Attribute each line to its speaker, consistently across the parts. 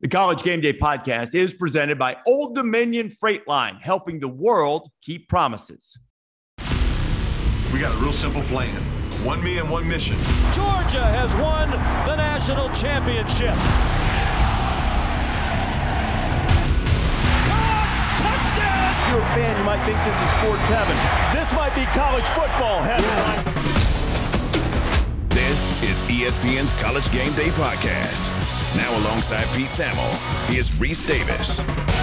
Speaker 1: The College Game Day podcast is presented by Old Dominion Freight Line, helping the world keep promises.
Speaker 2: We got a real simple plan. One me and one mission.
Speaker 3: Georgia has won the national championship. Touchdown!
Speaker 4: If you're a fan, you might think this is sports heaven. This might be college football heaven.
Speaker 5: This is ESPN's College Game Day podcast. Now alongside Pete Thamel, here's Reese Davis.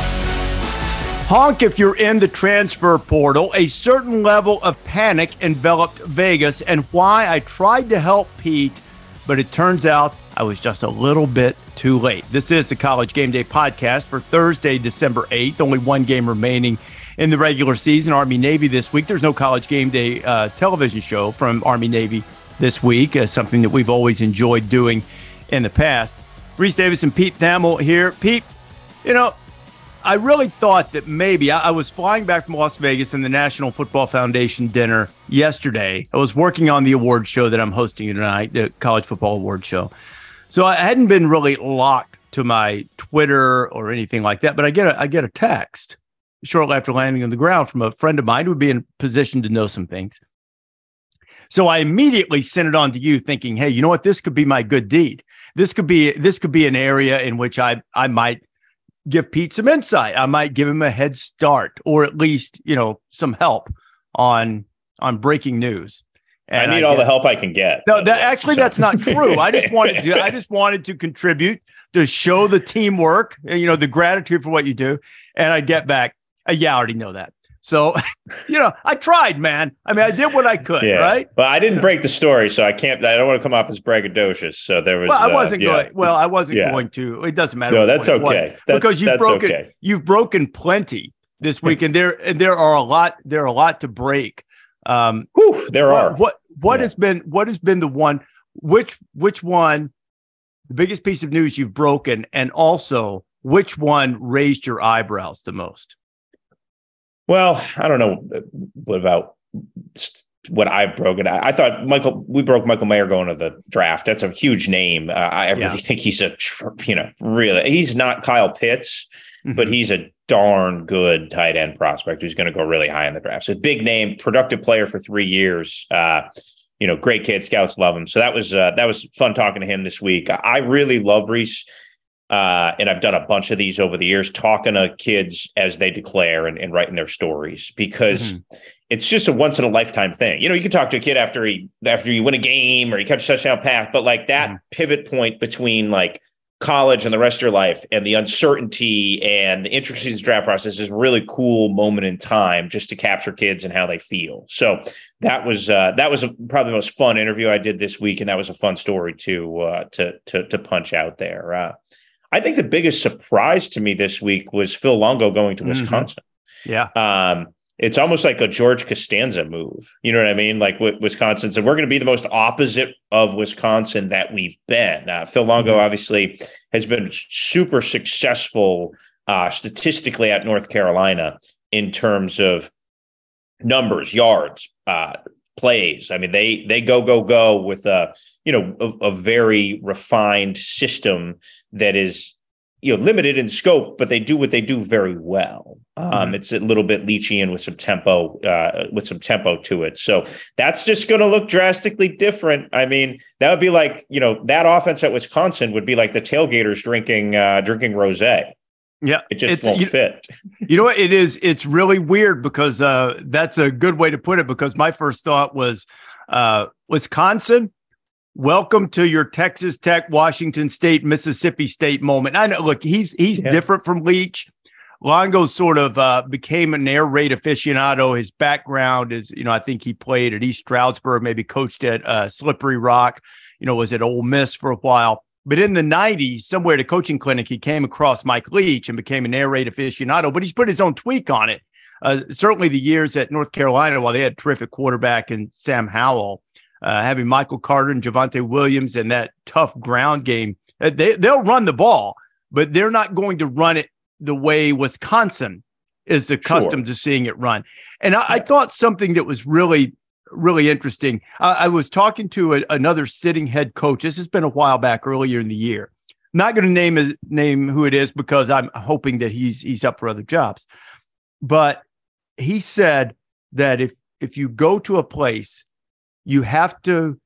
Speaker 1: Honk if you're in the transfer portal. A certain level of panic enveloped Vegas, and why I tried to help Pete, but it turns out I was just a little bit too late. This is the College Game Day podcast for Thursday, December 8th. Only one game remaining in the regular season. Army-Navy this week. There's no College Game Day television show from Army-Navy this week, something that we've always enjoyed doing in the past. Reese Davis and Pete Thamel here. Pete, you know, I really thought that maybe I was flying back from Las Vegas in the National Football Foundation dinner yesterday. I was working on the award show that I'm hosting tonight, the College Football Award Show. So I hadn't been really locked to my Twitter or anything like that, but I get a text shortly after landing on the ground from a friend of mine who would be in position to know some things. So I immediately sent it on to you thinking, hey, you know what? This could be my good deed. This could be an area in which I might give Pete some insight. I might give him a head start, or at least, you know, some help on breaking news.
Speaker 6: And I need all the help I can get.
Speaker 1: No, that's not true. I just wanted to contribute, to show the teamwork, you know, the gratitude for what you do. And I get back, yeah, I already know that. So, you know, I tried, man. I mean, I did what I could, right?
Speaker 6: Well, I didn't break the story, so I don't want to come off as braggadocious. So there was.
Speaker 1: Well, I wasn't going to. It doesn't matter.
Speaker 6: No, that's okay.
Speaker 1: Because you've broken plenty this week, and there are a lot to break.
Speaker 6: There are.
Speaker 1: What has been the one? Which one? The biggest piece of news you've broken, and also which one raised your eyebrows the most?
Speaker 6: Well, I don't know about what I've broken. I thought we broke Michael Mayer going to the draft. That's a huge name. I really think he's he's not Kyle Pitts, but he's a darn good tight end prospect who's going to go really high in the draft. So big name, productive player for 3 years. Great kid. Scouts love him. So that was fun talking to him this week. I really love Reese. And I've done a bunch of these over the years, talking to kids as they declare and writing their stories, because it's just a once in a lifetime thing. You know, you can talk to a kid after you win a game or you catch a touchdown pass, but like that pivot point between like college and the rest of your life and the uncertainty and the intricacies of the draft process is a really cool moment in time just to capture kids and how they feel. So that was probably the most fun interview I did this week. And that was a fun story to punch out there. I think the biggest surprise to me this week was Phil Longo going to Wisconsin.
Speaker 1: Yeah.
Speaker 6: It's almost like a George Costanza move. You know what I mean? Like with Wisconsin. So we're going to be the most opposite of Wisconsin that we've been. Phil Longo obviously has been super successful statistically at North Carolina in terms of numbers, yards, plays. I mean, they go with a very refined system that is, limited in scope, but they do what they do very well. It's a little bit Leachian with some tempo to it. So that's just going to look drastically different. I mean, that would be like, that offense at Wisconsin would be like the tailgaters drinking rosé.
Speaker 1: Yeah,
Speaker 6: it just won't fit.
Speaker 1: You know what it is? It's really weird because that's a good way to put it, because my first thought was Wisconsin, welcome to your Texas Tech, Washington State, Mississippi State moment. I know, look, he's different from Leach. Longo sort of became an air raid aficionado. His background is, I think he played at East Stroudsburg, maybe coached at Slippery Rock, was at Ole Miss for a while. But in the 90s, somewhere at a coaching clinic, he came across Mike Leach and became an air raid aficionado, but he's put his own tweak on it. Certainly the years at North Carolina, while they had a terrific quarterback in Sam Howell, having Michael Carter and Javonte Williams and that tough ground game, they'll run the ball, but they're not going to run it the way Wisconsin is accustomed to seeing it run. And I thought something that was really interesting. I was talking to another sitting head coach. This has been a while back, earlier in the year, Not going to name who it is because I'm hoping that he's up for other jobs. But he said that if you go to a place, you have to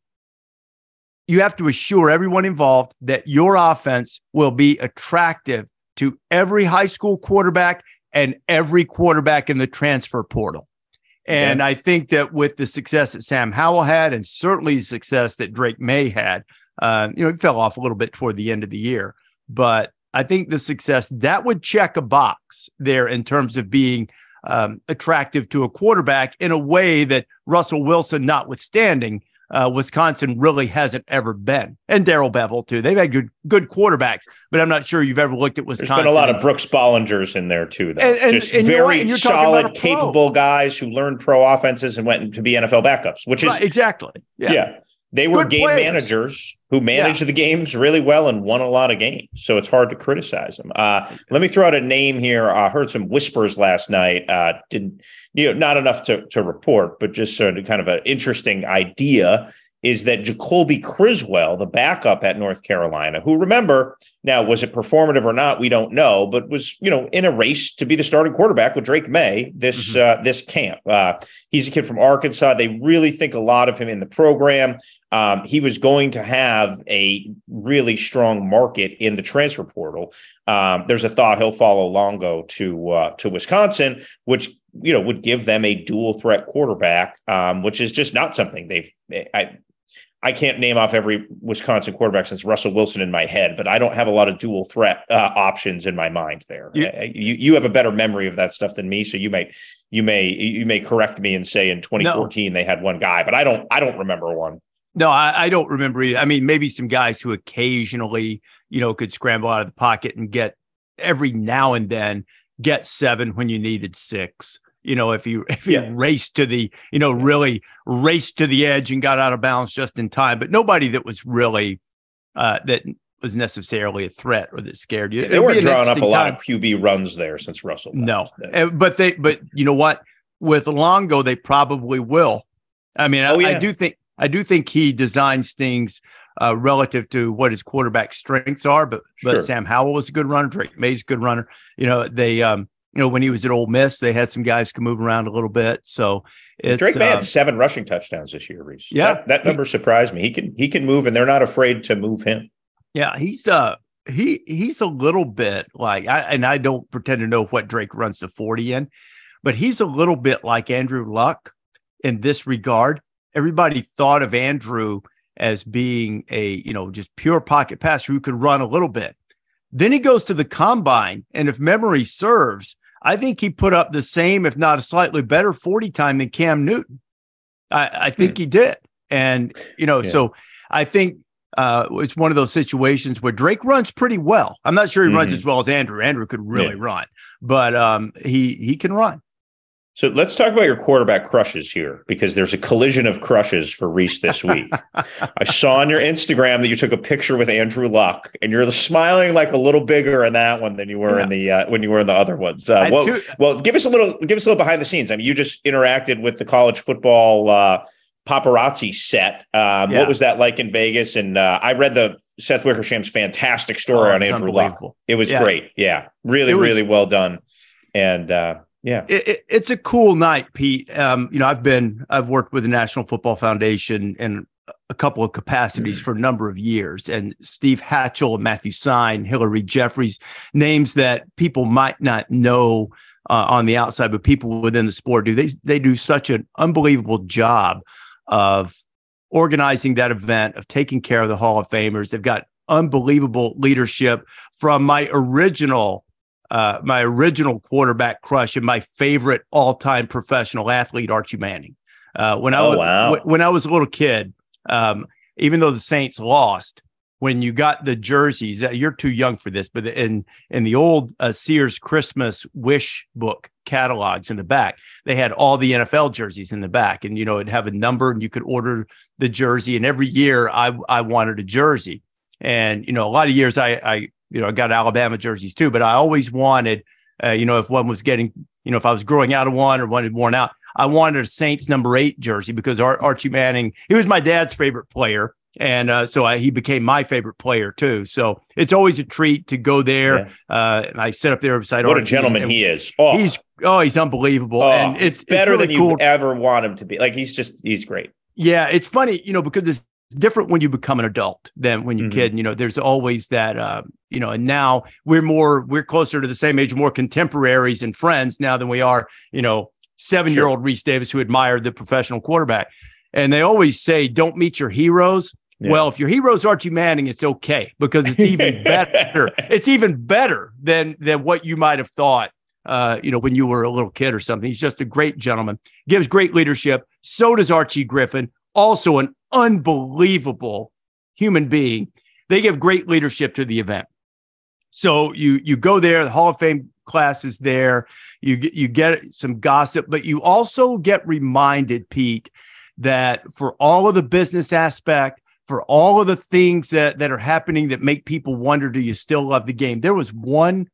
Speaker 1: assure everyone involved that your offense will be attractive to every high school quarterback and every quarterback in the transfer portal. And I think that with the success that Sam Howell had, and certainly the success that Drake May had, he fell off a little bit toward the end of the year, but I think the success that would check a box there in terms of being attractive to a quarterback in a way that Russell Wilson, notwithstanding, Wisconsin really hasn't ever been. And Darrell Bevell, too. They've had good quarterbacks, but I'm not sure you've ever looked at Wisconsin.
Speaker 6: There's been a lot of Brooks Bollingers in there, too, though.
Speaker 1: And
Speaker 6: very solid, capable guys who learned pro offenses and went to be NFL backups, which is...
Speaker 1: Right, exactly.
Speaker 6: Yeah. They were
Speaker 1: good
Speaker 6: game
Speaker 1: players.
Speaker 6: Managers who managed the games really well and won a lot of games. So it's hard to criticize them. Let me throw out a name here. I heard some whispers last night. Not enough to report, but just sort of kind of an interesting idea is that Jacoby Criswell, the backup at North Carolina, who, remember, now, was it performative or not? We don't know, but was, in a race to be the starting quarterback with Drake May this camp. He's a kid from Arkansas. They really think a lot of him in the program. He was going to have a really strong market in the transfer portal. There's a thought he'll follow Longo to Wisconsin, which, would give them a dual threat quarterback, which is just not something I can't name off every Wisconsin quarterback since Russell Wilson in my head, but I don't have a lot of dual threat options in my mind there. You have a better memory of that stuff than me, so you may correct me and say in 2014 they had one guy, but I don't remember one.
Speaker 1: No, I don't remember either. I mean, maybe some guys who occasionally, could scramble out of the pocket and get every now and then get 7 when you needed 6. If you raced to the, really raced to the edge and got out of bounds just in time, but nobody that was really that was necessarily a threat or that scared you.
Speaker 6: They weren't drawing up a lot of QB runs there since Russell.
Speaker 1: No, but you know what? With Longo, they probably will. I mean, I do think he designs things relative to what his quarterback strengths are, but Sam Howell was a good runner. Drake May's a good runner. They when he was at Ole Miss, they had some guys can move around a little bit. So
Speaker 6: Drake May had 7 rushing touchdowns this year, Reese.
Speaker 1: Yeah,
Speaker 6: that number surprised me. He can move, and they're not afraid to move him.
Speaker 1: Yeah, he's a little bit like I don't pretend to know what Drake runs the 40 in, but he's a little bit like Andrew Luck in this regard. Everybody thought of Andrew as being a just pure pocket passer who could run a little bit. Then he goes to the combine, and if memory serves, I think he put up the same, if not a slightly better 40 time than Cam Newton. I think he did. And, so I think it's one of those situations where Drake runs pretty well. I'm not sure he runs as well as Andrew. Andrew could really run, but he can run.
Speaker 6: So let's talk about your quarterback crushes here, because there's a collision of crushes for Reese this week. I saw on your Instagram that you took a picture with Andrew Luck, and you're smiling like a little bigger in that one than you were in the when you were in the other ones. Well, give us a little behind the scenes. I mean, you just interacted with the college football paparazzi set. What was that like in Vegas? And I read the Seth Wickersham's fantastic story on Andrew Luck. It was great. Yeah, really well done. And it's a cool night, Pete. I've worked with the National Football Foundation in a couple of capacities for a number of years, and Steve Hatchell and Matthew Sine, Hillary Jeffries, names that people might not know on the outside, but people within the sport do. They do such an unbelievable job of organizing that event, of taking care of the Hall of Famers. They've got unbelievable leadership from my original quarterback crush and my favorite all-time professional athlete, Archie Manning. When I was a little kid, even though the Saints lost, when you got the jerseys, you're too young for this, but in the old Sears Christmas wish book catalogs in the back, they had all the NFL jerseys in the back, and it'd have a number, and you could order the jersey. And every year, I wanted a jersey, and a lot of years I got Alabama jerseys too, but I always wanted, if one was getting, if I was growing out of one or one had worn out, I wanted a Saints number 8 jersey because Archie Manning, he was my dad's favorite player.
Speaker 1: And so he became my favorite player too. So it's always a treat to go there.
Speaker 6: Yeah.
Speaker 1: And I sit up there beside
Speaker 6: what
Speaker 1: Archie,
Speaker 6: a gentleman he is.
Speaker 1: He's unbelievable. And it's
Speaker 6: better
Speaker 1: really
Speaker 6: than
Speaker 1: cool.
Speaker 6: you ever want him to be. Like he's great.
Speaker 1: Yeah, it's funny, because it's different when you become an adult than when you're a kid. There's always that, and now we're closer to the same age, more contemporaries and friends now than we are, 7-year-old Reese Davis who admired the professional quarterback. And they always say, don't meet your heroes. Yeah. Well, if your hero's Archie Manning, it's okay because it's even better. It's even better than what you might have thought, when you were a little kid or something. He's just a great gentleman, gives great leadership. So does Archie Griffin, also an unbelievable human being. They give great leadership to the event. So you go there, the Hall of Fame class is there. You get some gossip, but you also get reminded, Pete, that for all of the business aspect, for all of the things that are happening that make people wonder, do you still love the game? There was one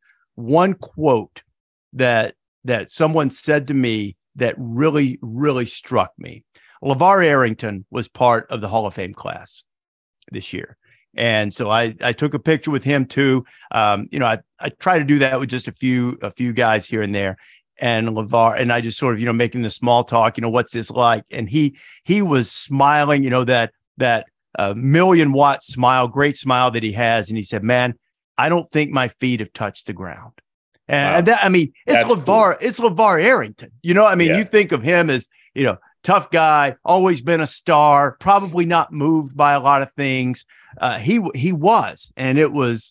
Speaker 1: quote that someone said to me that really, really struck me. LeVar Arrington was part of the Hall of Fame class this year. And so I took a picture with him too. I try to do that with just a few guys here and there. And LeVar, and I just sort of, making the small talk, what's this like? And he was smiling, that 1,000,000-watt smile, great smile that he has. And he said, man, I don't think my feet have touched the ground. And wow. It's LeVar, cool. It's LeVar Arrington. You think of him as, tough guy, always been a star, probably not moved by a lot of things. He was, and it was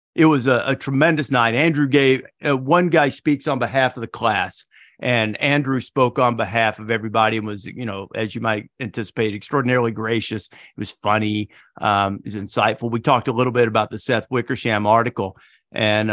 Speaker 1: a tremendous night. Andrew gave one guy speaks on behalf of the class, and Andrew spoke on behalf of everybody and was, as you might anticipate, extraordinarily gracious. It was funny. It was insightful. We talked a little bit about the Seth Wickersham article, and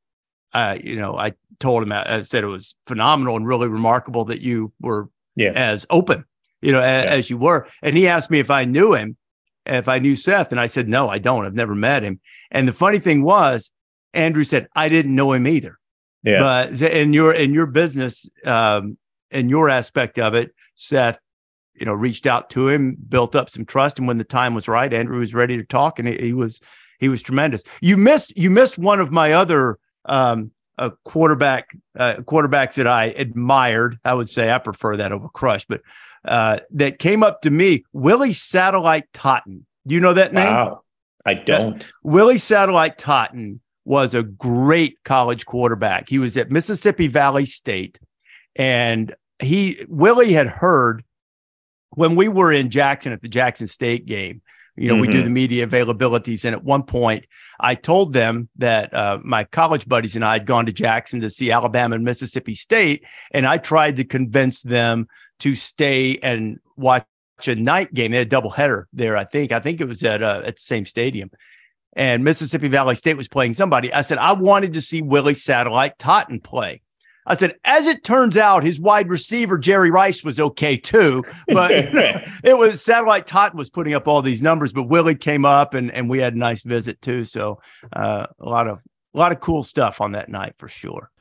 Speaker 1: I told him, I said it was phenomenal and really remarkable that you were as open, as you were. And he asked me if I knew him, if I knew Seth. And I said, no, I don't. I've never met him. And the funny thing was, Andrew said, I didn't know him either. Yeah. But in your business, in your aspect of it, Seth, reached out to him, built up some trust. And when the time was right, Andrew was ready to talk, and he was tremendous. You missed one of my other quarterbacks that I admired. I would say I prefer that over Crush, but that came up to me, Willie Satellite Totten. Do you know that name?
Speaker 6: Wow, I don't.
Speaker 1: Willie Satellite Totten was a great college quarterback. He was at Mississippi Valley State, and Willie had heard when we were in Jackson at the Jackson State game. We do the media availabilities. And at one point, I told them that my college buddies and I had gone to Jackson to see Alabama and Mississippi State. And I tried to convince them to stay and watch a night game. They had a doubleheader there, I think. I think it was at the same stadium. And Mississippi Valley State was playing somebody. I said, I wanted to see Willie Satellite Totten play. I said, as it turns out, his wide receiver, Jerry Rice, was okay too. But it was Satellite Totten was putting up all these numbers, but Willie came up and we had a nice visit too. So a lot of cool stuff on that night for sure.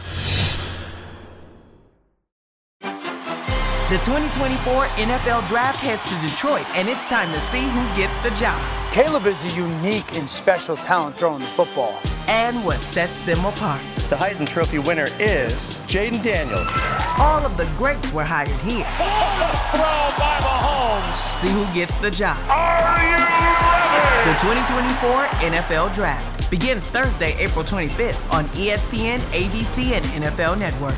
Speaker 7: The 2024 NFL Draft heads to Detroit, and it's time to see who gets the job.
Speaker 8: Caleb is a unique and special talent throwing the football.
Speaker 7: And what sets them apart.
Speaker 9: The Heisman Trophy winner is Jaden Daniels.
Speaker 7: All of the greats were hired here.
Speaker 3: Throw by Mahomes.
Speaker 7: See who gets the job.
Speaker 3: Are you ready?
Speaker 7: The 2024 NFL Draft begins Thursday, April 25th on ESPN, ABC, and NFL Network.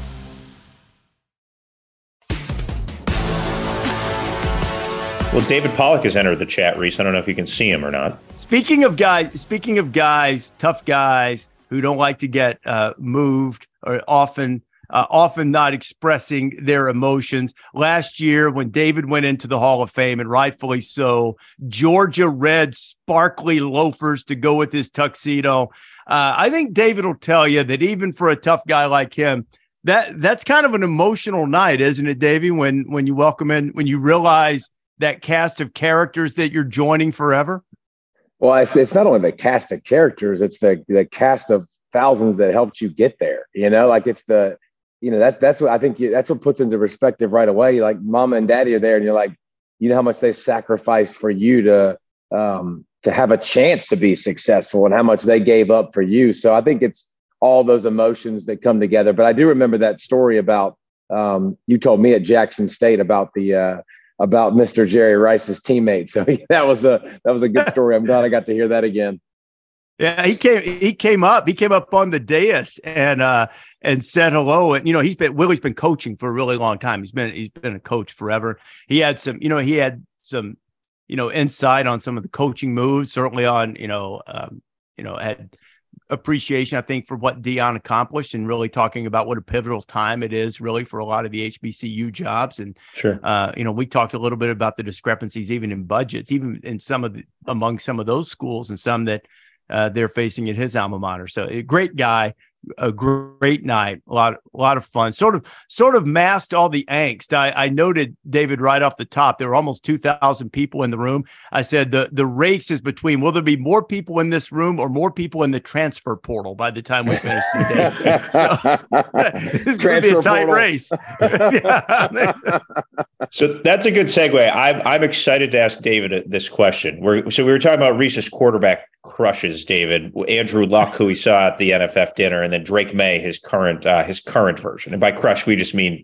Speaker 6: Well, David Pollock has entered the chat, Reese. I don't know if you can see him or not.
Speaker 1: Speaking of guys, tough guys who don't like to get moved or often not expressing their emotions. Last year, when David went into the Hall of Fame, and rightfully so, Georgia red sparkly loafers to go with his tuxedo. I think David will tell you that even for a tough guy like him, that's kind of an emotional night, isn't it, Davey? When you welcome in, when you realize that cast of characters that you're joining forever?
Speaker 10: Well, it's not only the cast of characters, it's the cast of thousands that helped you get there. It's that's what I think that's what puts into perspective right away. Like mama and daddy are there and you're like, you know how much they sacrificed for you to have a chance to be successful and how much they gave up for you. So I think it's all those emotions that come together. But I do remember that story about you told me at Jackson State about about Mr. Jerry Rice's teammate. So that was a good story. I'm glad I got to hear that again.
Speaker 1: Yeah, he came up on the dais and said hello. And Willie's been coaching for a really long time. He's been a coach forever. He had some insight on some of the coaching moves, certainly on, had appreciation, I think, for what Deion accomplished and really talking about what a pivotal time it is really for a lot of the HBCU jobs. And
Speaker 6: sure,
Speaker 1: we talked a little bit about the discrepancies, even in budgets, even in among some of those schools and some that they're facing at his alma mater. So a great guy, a great night, a lot of fun, sort of masked all the angst. I noted, David, right off the top, there were almost 2,000 people in the room. I said the race is between, will there be more people in this room or more people in the transfer portal by the time we finish the day? So it's going to be a tight race.
Speaker 6: So that's a good segue. I'm excited to ask David this question. We were talking about Reese's quarterback crushes, David. Andrew Luck, who we saw at the NFF dinner, and then Drake May, his current version. And by crush, we just mean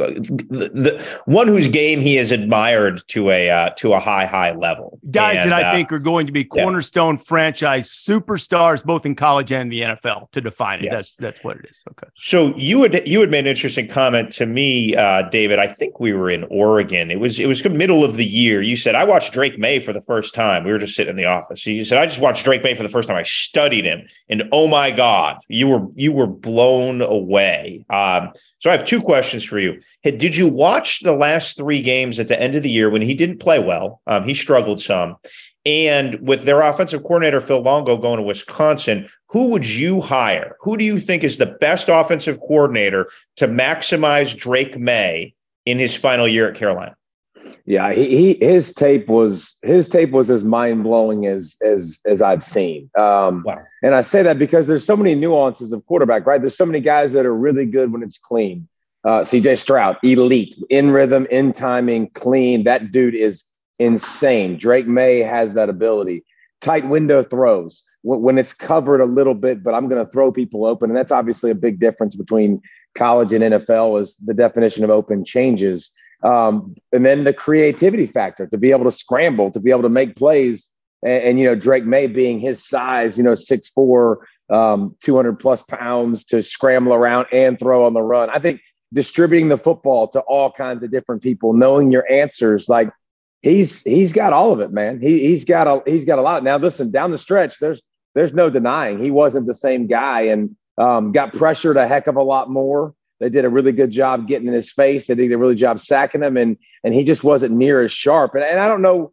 Speaker 6: the one whose game he has admired to a high level.
Speaker 1: Guys that I think are going to be cornerstone franchise superstars, both in college and the NFL, to define it. Yes. That's what it is. Okay.
Speaker 6: So you had made an interesting comment to me, David. I think we were in Oregon. It was middle of the year. You said, I watched Drake May for the first time. We were just sitting in the office. So you said, I just watched Drake May for the first time. I studied him, and oh my God, you were blown away. So I have two questions for you. Did you watch the last 3 games at the end of the year when he didn't play well? He struggled some. And with their offensive coordinator, Phil Longo, going to Wisconsin, who would you hire? Who do you think is the best offensive coordinator to maximize Drake May in his final year at Carolina?
Speaker 10: Yeah, his tape was as mind blowing as I've seen. Wow. And I say that because there's so many nuances of quarterback, right? There's so many guys that are really good when it's clean. CJ Stroud, elite, in rhythm, in timing, clean. That dude is insane. Drake May has that ability. Tight window throws when it's covered a little bit, but I'm going to throw people open. And that's obviously a big difference between college and NFL as the definition of open changes. And then the creativity factor to be able to scramble, to be able to make plays. And Drake May being his size, 6'4", 200 plus pounds to scramble around and throw on the run. I think distributing the football to all kinds of different people, knowing your answers, like he's got all of it, man. He's got a lot. Now, listen, down the stretch, there's no denying he wasn't the same guy and got pressured a heck of a lot more. They did a really good job getting in his face. They did a really good job sacking him, and he just wasn't near as sharp. And I don't know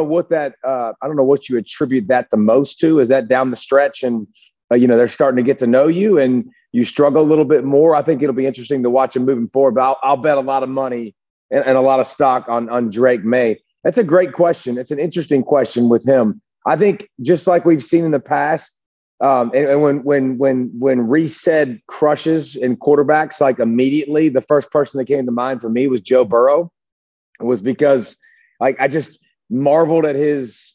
Speaker 10: what you attribute that the most to. Is that down the stretch and they're starting to get to know you and you struggle a little bit more? I think it'll be interesting to watch him moving forward. But I'll bet a lot of money and a lot of stock on Drake May. That's a great question. It's an interesting question with him. I think just like we've seen in the past. And when Reese said crushes in quarterbacks, like immediately the first person that came to mind for me was Joe Burrow. It was because I just marveled at his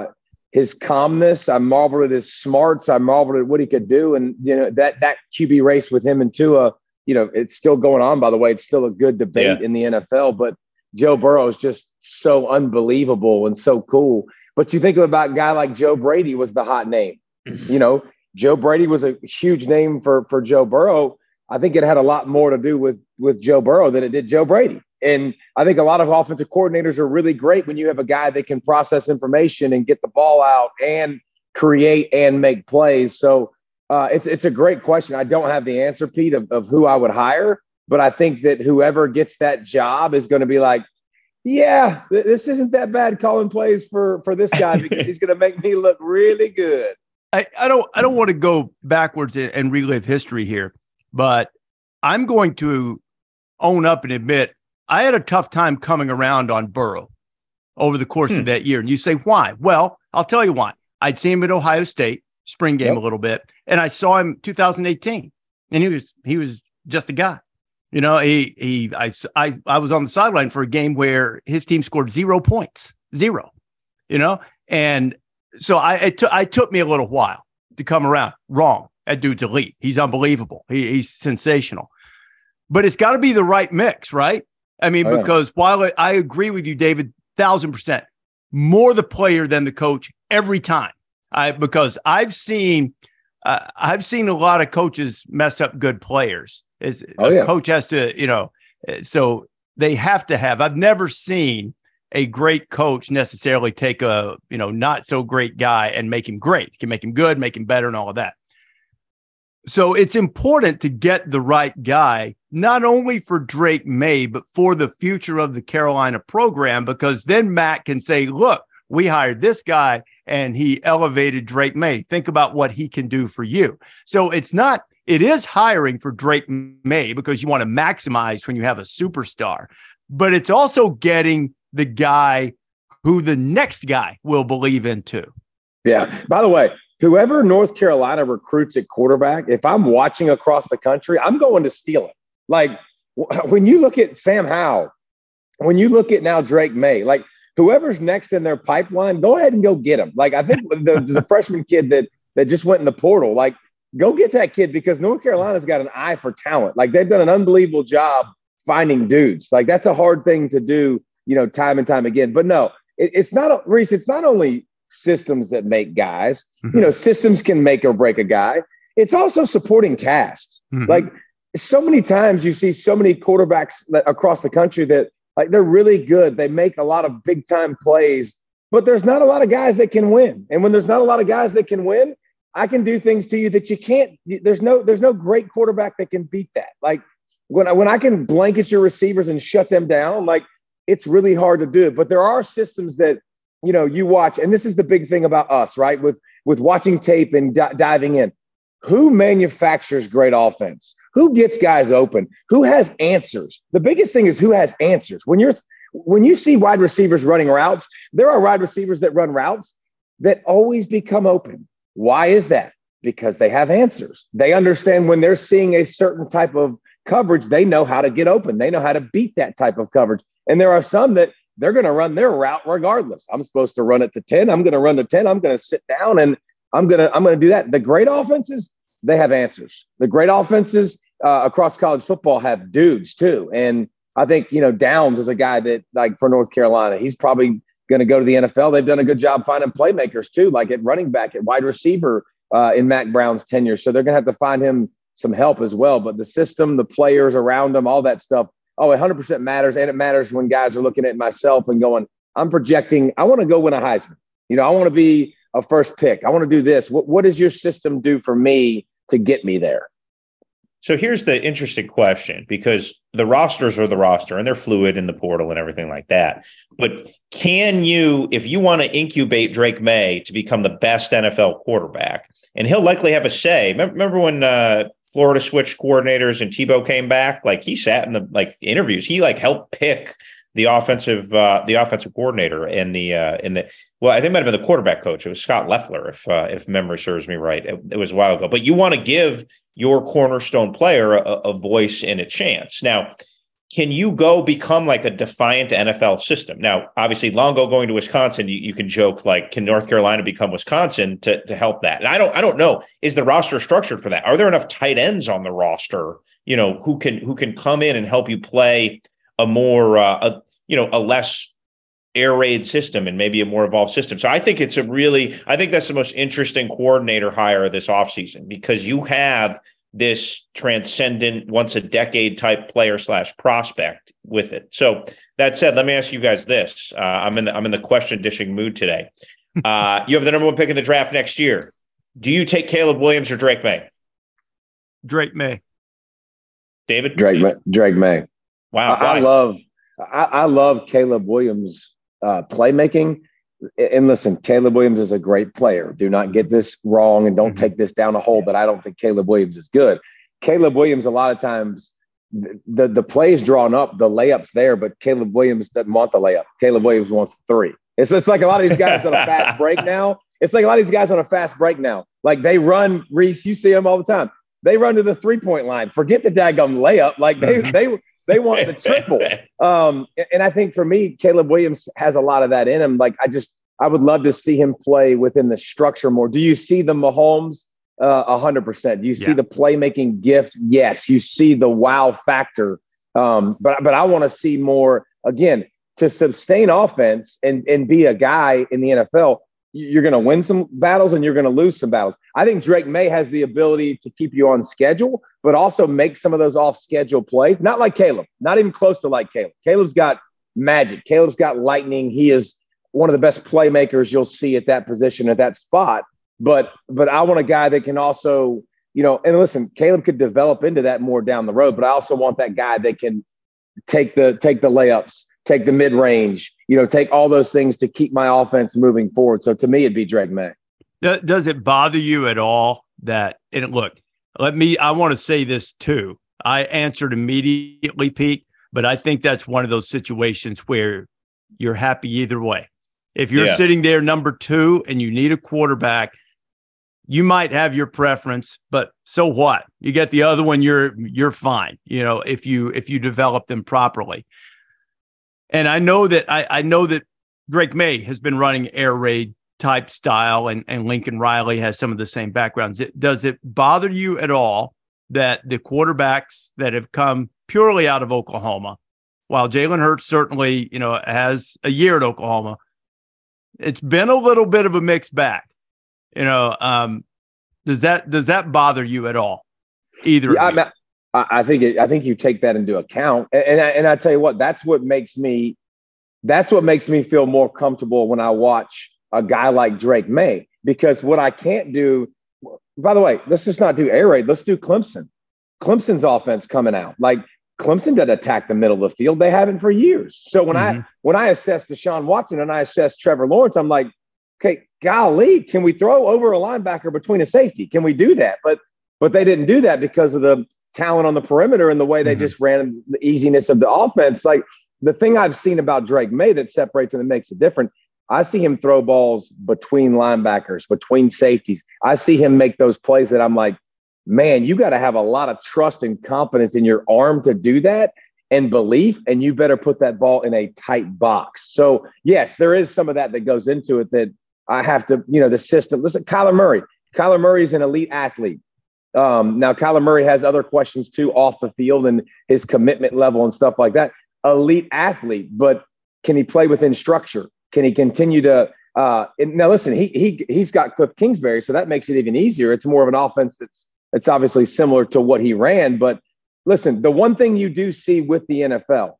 Speaker 10: calmness. I marveled at his smarts. I marveled at what he could do. And that QB race with him and Tua, it's still going on. By the way, it's still a good debate in the NFL. But Joe Burrow is just so unbelievable and so cool. But you think about a guy like Joe Brady was the hot name. Joe Brady was a huge name for Joe Burrow. I think it had a lot more to do with Joe Burrow than it did Joe Brady. And I think a lot of offensive coordinators are really great when you have a guy that can process information and get the ball out and create and make plays. So it's a great question. I don't have the answer, Pete, of who I would hire, but I think that whoever gets that job is going to be like, yeah, this isn't that bad calling plays for this guy because he's going to make me look really good.
Speaker 1: I don't want to go backwards and relive history here, but I'm going to own up and admit I had a tough time coming around on Burrow over the course of that year. And you say, why? Well, I'll tell you why. I'd seen him at Ohio State spring game a little bit, and I saw him 2018, and he was just a guy. You know, I was on the sideline for a game where his team scored 0 points, 0, you know, and so it took me a little while to come around. Wrong. That dude's elite. He's unbelievable. He's sensational. But it's got to be the right mix, right? I mean, because while I agree with you, David, 1,000%, more the player than the coach every time. Because I've seen a lot of coaches mess up good players. Coach has to, you know, so they have to have. I've never seen a great coach necessarily take a, you know, not so great guy and make him great. You can make him good, make him better, and all of that. So it's important to get the right guy, not only for Drake Maye, but for the future of the Carolina program, because then Matt can say, look, we hired this guy and he elevated Drake Maye. Think about what he can do for you. So it is hiring for Drake Maye because you want to maximize when you have a superstar, but it's also getting the guy who the next guy will believe in too.
Speaker 10: Yeah. By the way, whoever North Carolina recruits at quarterback, if I'm watching across the country, I'm going to steal it. Like when you look at Sam Howell, when you look at now Drake Maye, like whoever's next in their pipeline, go ahead and go get him. Like I think there's a freshman kid that just went in the portal. Like go get that kid because North Carolina's got an eye for talent. Like they've done an unbelievable job finding dudes. Like that's a hard thing to do, you know, time and time again. But no, it's not, Reese, it's not only systems that make guys. Mm-hmm. You know, systems can make or break a guy. It's also supporting cast. Mm-hmm. Like so many times you see so many quarterbacks across the country that like they're really good. They make a lot of big time plays, but there's not a lot of guys that can win. And when there's not a lot of guys that can win, I can do things to you that you can't. There's no great quarterback that can beat that. Like when I can blanket your receivers and shut them down, like it's really hard to do it. But there are systems that, you know, you watch, and this is the big thing about us, right? With watching tape and diving in, who manufactures great offense? Who gets guys open? Who has answers? The biggest thing is who has answers. When you see wide receivers running routes, there are wide receivers that run routes that always become open. Why is that? Because they have answers. They understand when they're seeing a certain type of coverage, they know how to get open. They know how to beat that type of coverage. And there are some that they're going to run their route regardless. I'm supposed to run it to 10. I'm going to run to 10. I'm going to sit down and I'm going to do that. The great offenses, they have answers. The great offenses across college football have dudes too. And I think, you know, Downs is a guy that, like, for North Carolina, he's probably going to go to the NFL. They've done a good job finding playmakers too, like at running back, at wide receiver in Mack Brown's tenure. So they're going to have to find him some help as well. But the system, the players around him, all that stuff, it 100% matters. And it matters when guys are looking at myself and going, I'm projecting, I want to go win a Heisman. You know, I want to be a first pick. I want to do this. What does your system do for me to get me there?
Speaker 6: So here's the interesting question, because the rosters are the roster and they're fluid in the portal and everything like that. But can you, if you want to incubate Drake Maye to become the best NFL quarterback, and he'll likely have a say. Remember when Florida switched coordinators and Tebow came back? Like he sat in the interviews. He helped pick the offensive coordinator and I think it might have been the quarterback coach. It was Scott Loeffler, if memory serves me right. It was a while ago. But you want to give your cornerstone player a voice and a chance. Now, can you go become like a defiant NFL system? Now, obviously, Longo going to Wisconsin, you can joke like, can North Carolina become Wisconsin to help that? And I don't know. Is the roster structured for that? Are there enough tight ends on the roster, you know, who can come in and help you play a more a less air raid system and maybe a more evolved system? So I think that's the most interesting coordinator hire this offseason, because you have this transcendent once a decade type player / prospect with it. So that said, let me ask you guys this. I'm in the question dishing mood today. You have the number 1 pick in the draft next year. Do you take Caleb Williams or Drake Maye?
Speaker 1: Drake Maye.
Speaker 6: David?
Speaker 10: Drake Maye.
Speaker 6: Wow.
Speaker 10: I love Caleb Williams' playmaking. And listen, Caleb Williams is a great player. Do not get this wrong and don't take this down a hole that I don't think Caleb Williams is good. Caleb Williams, a lot of times, the play is drawn up, the layup's there, but Caleb Williams doesn't want the layup. Caleb Williams wants the 3. It's like a lot of these guys on a fast break now. Like they run, Reese, you see them all the time. they run to the 3-point line. Forget the daggum layup. Like they want the triple. And I think for me, Caleb Williams has a lot of that in him. Like I would love to see him play within the structure more. Do you see the Mahomes? 100%. Do you see the playmaking gift? Yes. You see the wow factor. But I want to see more, again, to sustain offense and be a guy in the NFL. You're going to win some battles and you're going to lose some battles. I think Drake May has the ability to keep you on schedule, but also make some of those off schedule plays. Not like Caleb, not even close to like Caleb. Caleb's got magic. Caleb's got lightning. He is one of the best playmakers you'll see at that position, at that spot. But I want a guy that can also, and listen, Caleb could develop into that more down the road, but I also want that guy that can take the layups, take the mid-range, take all those things to keep my offense moving forward. So to me, it'd be Drake May.
Speaker 1: Does it bother you at all that, and look, I want to say this too. I answered immediately, Pete, but I think that's one of those situations where you're happy either way. If you're sitting there number 2 and you need a quarterback, you might have your preference, but so what? You get the other one, you're fine. If you develop them properly. And I know that Drake May has been running air raid type style, and Lincoln Riley has some of the same backgrounds. Does it bother you at all that the quarterbacks that have come purely out of Oklahoma, while Jalen Hurts certainly, has a year at Oklahoma, it's been a little bit of a mixed bag. Does that bother you at all? Either. Yeah,
Speaker 10: I think you take that into account, and I tell you what, that's what makes me feel more comfortable when I watch a guy like Drake May, because what I can't do. By the way, let's just not do air raid. Let's do Clemson. Clemson's offense coming out. Like Clemson doesn't attack the middle of the field. They haven't for years. So when I assess Deshaun Watson and I assess Trevor Lawrence, I'm like, okay, golly, can we throw over a linebacker between a safety? Can we do that? But they didn't do that because of the talent on the perimeter and the way they just ran the easiness of the offense. Like the thing I've seen about Drake May that separates him and makes it different, I see him throw balls between linebackers, between safeties. I see him make those plays that I'm like, man, you got to have a lot of trust and confidence in your arm to do that, and belief, and you better put that ball in a tight box. So yes, there is some of that goes into it that I have to, the system. Listen, Kyler Murray. Kyler Murray is an elite athlete. Now, Kyler Murray has other questions too off the field and his commitment level and stuff like that. Elite athlete, but can he play within structure? Can he continue to? Now, listen, he's got Cliff Kingsbury, so that makes it even easier. It's more of an offense that's obviously similar to what he ran. But listen, the one thing you do see with the NFL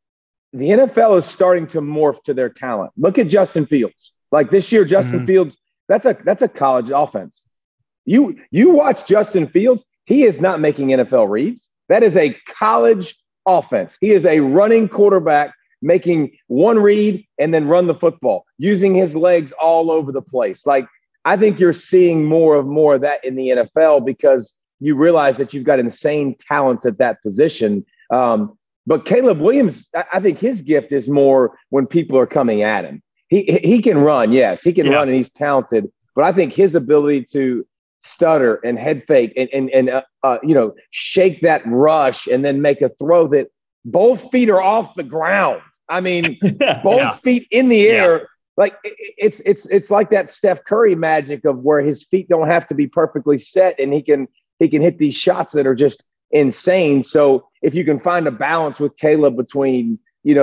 Speaker 10: is starting to morph to their talent. Look at Justin Fields. Like this year, Justin Fields, that's a college offense. You watch Justin Fields, he is not making NFL reads. That is a college offense. He is a running quarterback making one read and then run the football, using his legs all over the place. Like I think you're seeing more of that in the NFL because you realize that you've got insane talent at that position. But Caleb Williams, I think his gift is more when people are coming at him. He can run, yes, he can run and he's talented. But I think his ability to stutter and head fake and shake that rush and then make a throw that both feet are off the ground. I mean, both feet in the air. Like it's like that Steph Curry magic of where his feet don't have to be perfectly set and he can hit these shots that are just insane. So if you can find a balance with Caleb between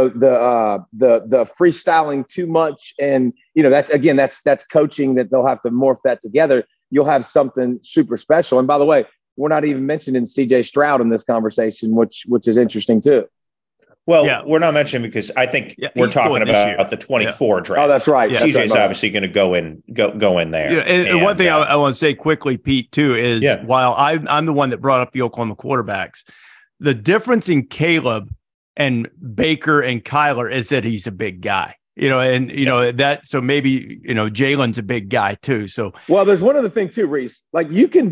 Speaker 10: the freestyling too much and that's coaching that they'll have to morph that together, you'll have something super special. And by the way, we're not even mentioning CJ Stroud in this conversation, which is interesting too.
Speaker 6: Well, we're not mentioning because I think we're talking about the 24 draft.
Speaker 10: Oh, that's right.
Speaker 6: Yeah. CJ's obviously going to go in there.
Speaker 1: And one thing I want to say quickly, Pete, too, is while I'm the one that brought up the Oklahoma quarterbacks, the difference in Caleb and Baker and Kyler is that he's a big guy. That so maybe Jalen's a big guy too. So
Speaker 10: there's one other thing too, Reese. Like you can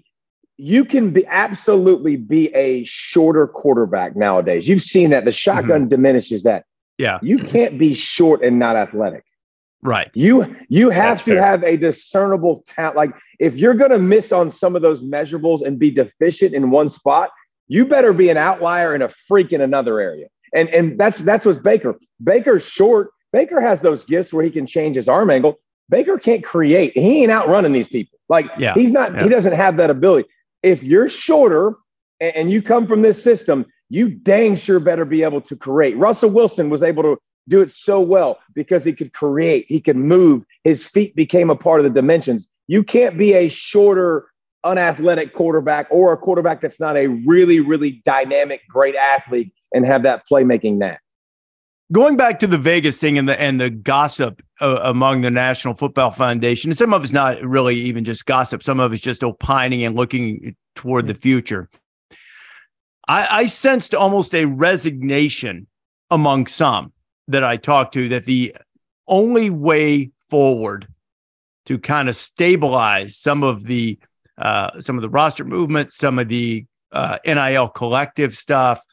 Speaker 10: absolutely be a shorter quarterback nowadays. You've seen that the shotgun diminishes that.
Speaker 1: Yeah.
Speaker 10: You can't be short and not athletic.
Speaker 1: Right.
Speaker 10: You have to have a discernible talent. Like if you're going to miss on some of those measurables and be deficient in one spot, you better be an outlier and a freak in another area. And that's what's Baker. Baker's short. Baker has those gifts where he can change his arm angle. Baker can't create. He ain't outrunning these people. Like he's not. Yeah. He doesn't have that ability. If you're shorter and you come from this system, you dang sure better be able to create. Russell Wilson was able to do it so well because he could create. He could move. His feet became a part of the dimensions. You can't be a shorter, unathletic quarterback or a quarterback that's not a really, really dynamic, great athlete and have that playmaking knack.
Speaker 1: Going back to the Vegas thing and the gossip among the National Football Foundation, and some of it's not really even just gossip. Some of it's just opining and looking toward the future. I sensed almost a resignation among some that I talked to that the only way forward to kind of stabilize some of the roster movement, some of the NIL collective stuff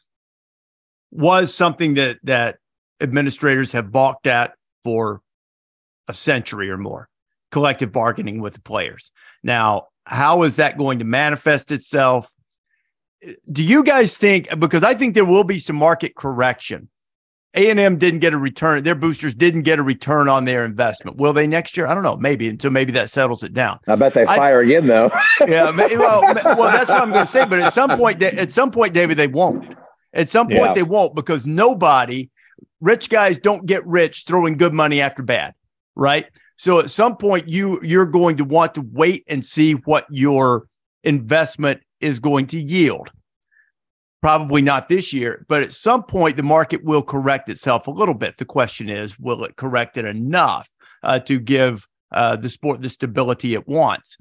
Speaker 1: was something that administrators have balked at for a century or more, collective bargaining with the players. Now, how is that going to manifest itself? Do you guys think, because I think there will be some market correction. A&M didn't get a return. Their boosters didn't get a return on their investment. Will they next year? I don't know. Maybe until maybe that settles it down.
Speaker 10: I bet they fire again, though.
Speaker 1: Yeah. Well, that's what I'm going to say. But at some point, David, they won't. At some point, they won't, because rich guys don't get rich throwing good money after bad, right? So at some point, you're going to want to wait and see what your investment is going to yield. Probably not this year, but at some point, the market will correct itself a little bit. The question is, will it correct it enough to give the sport the stability it wants?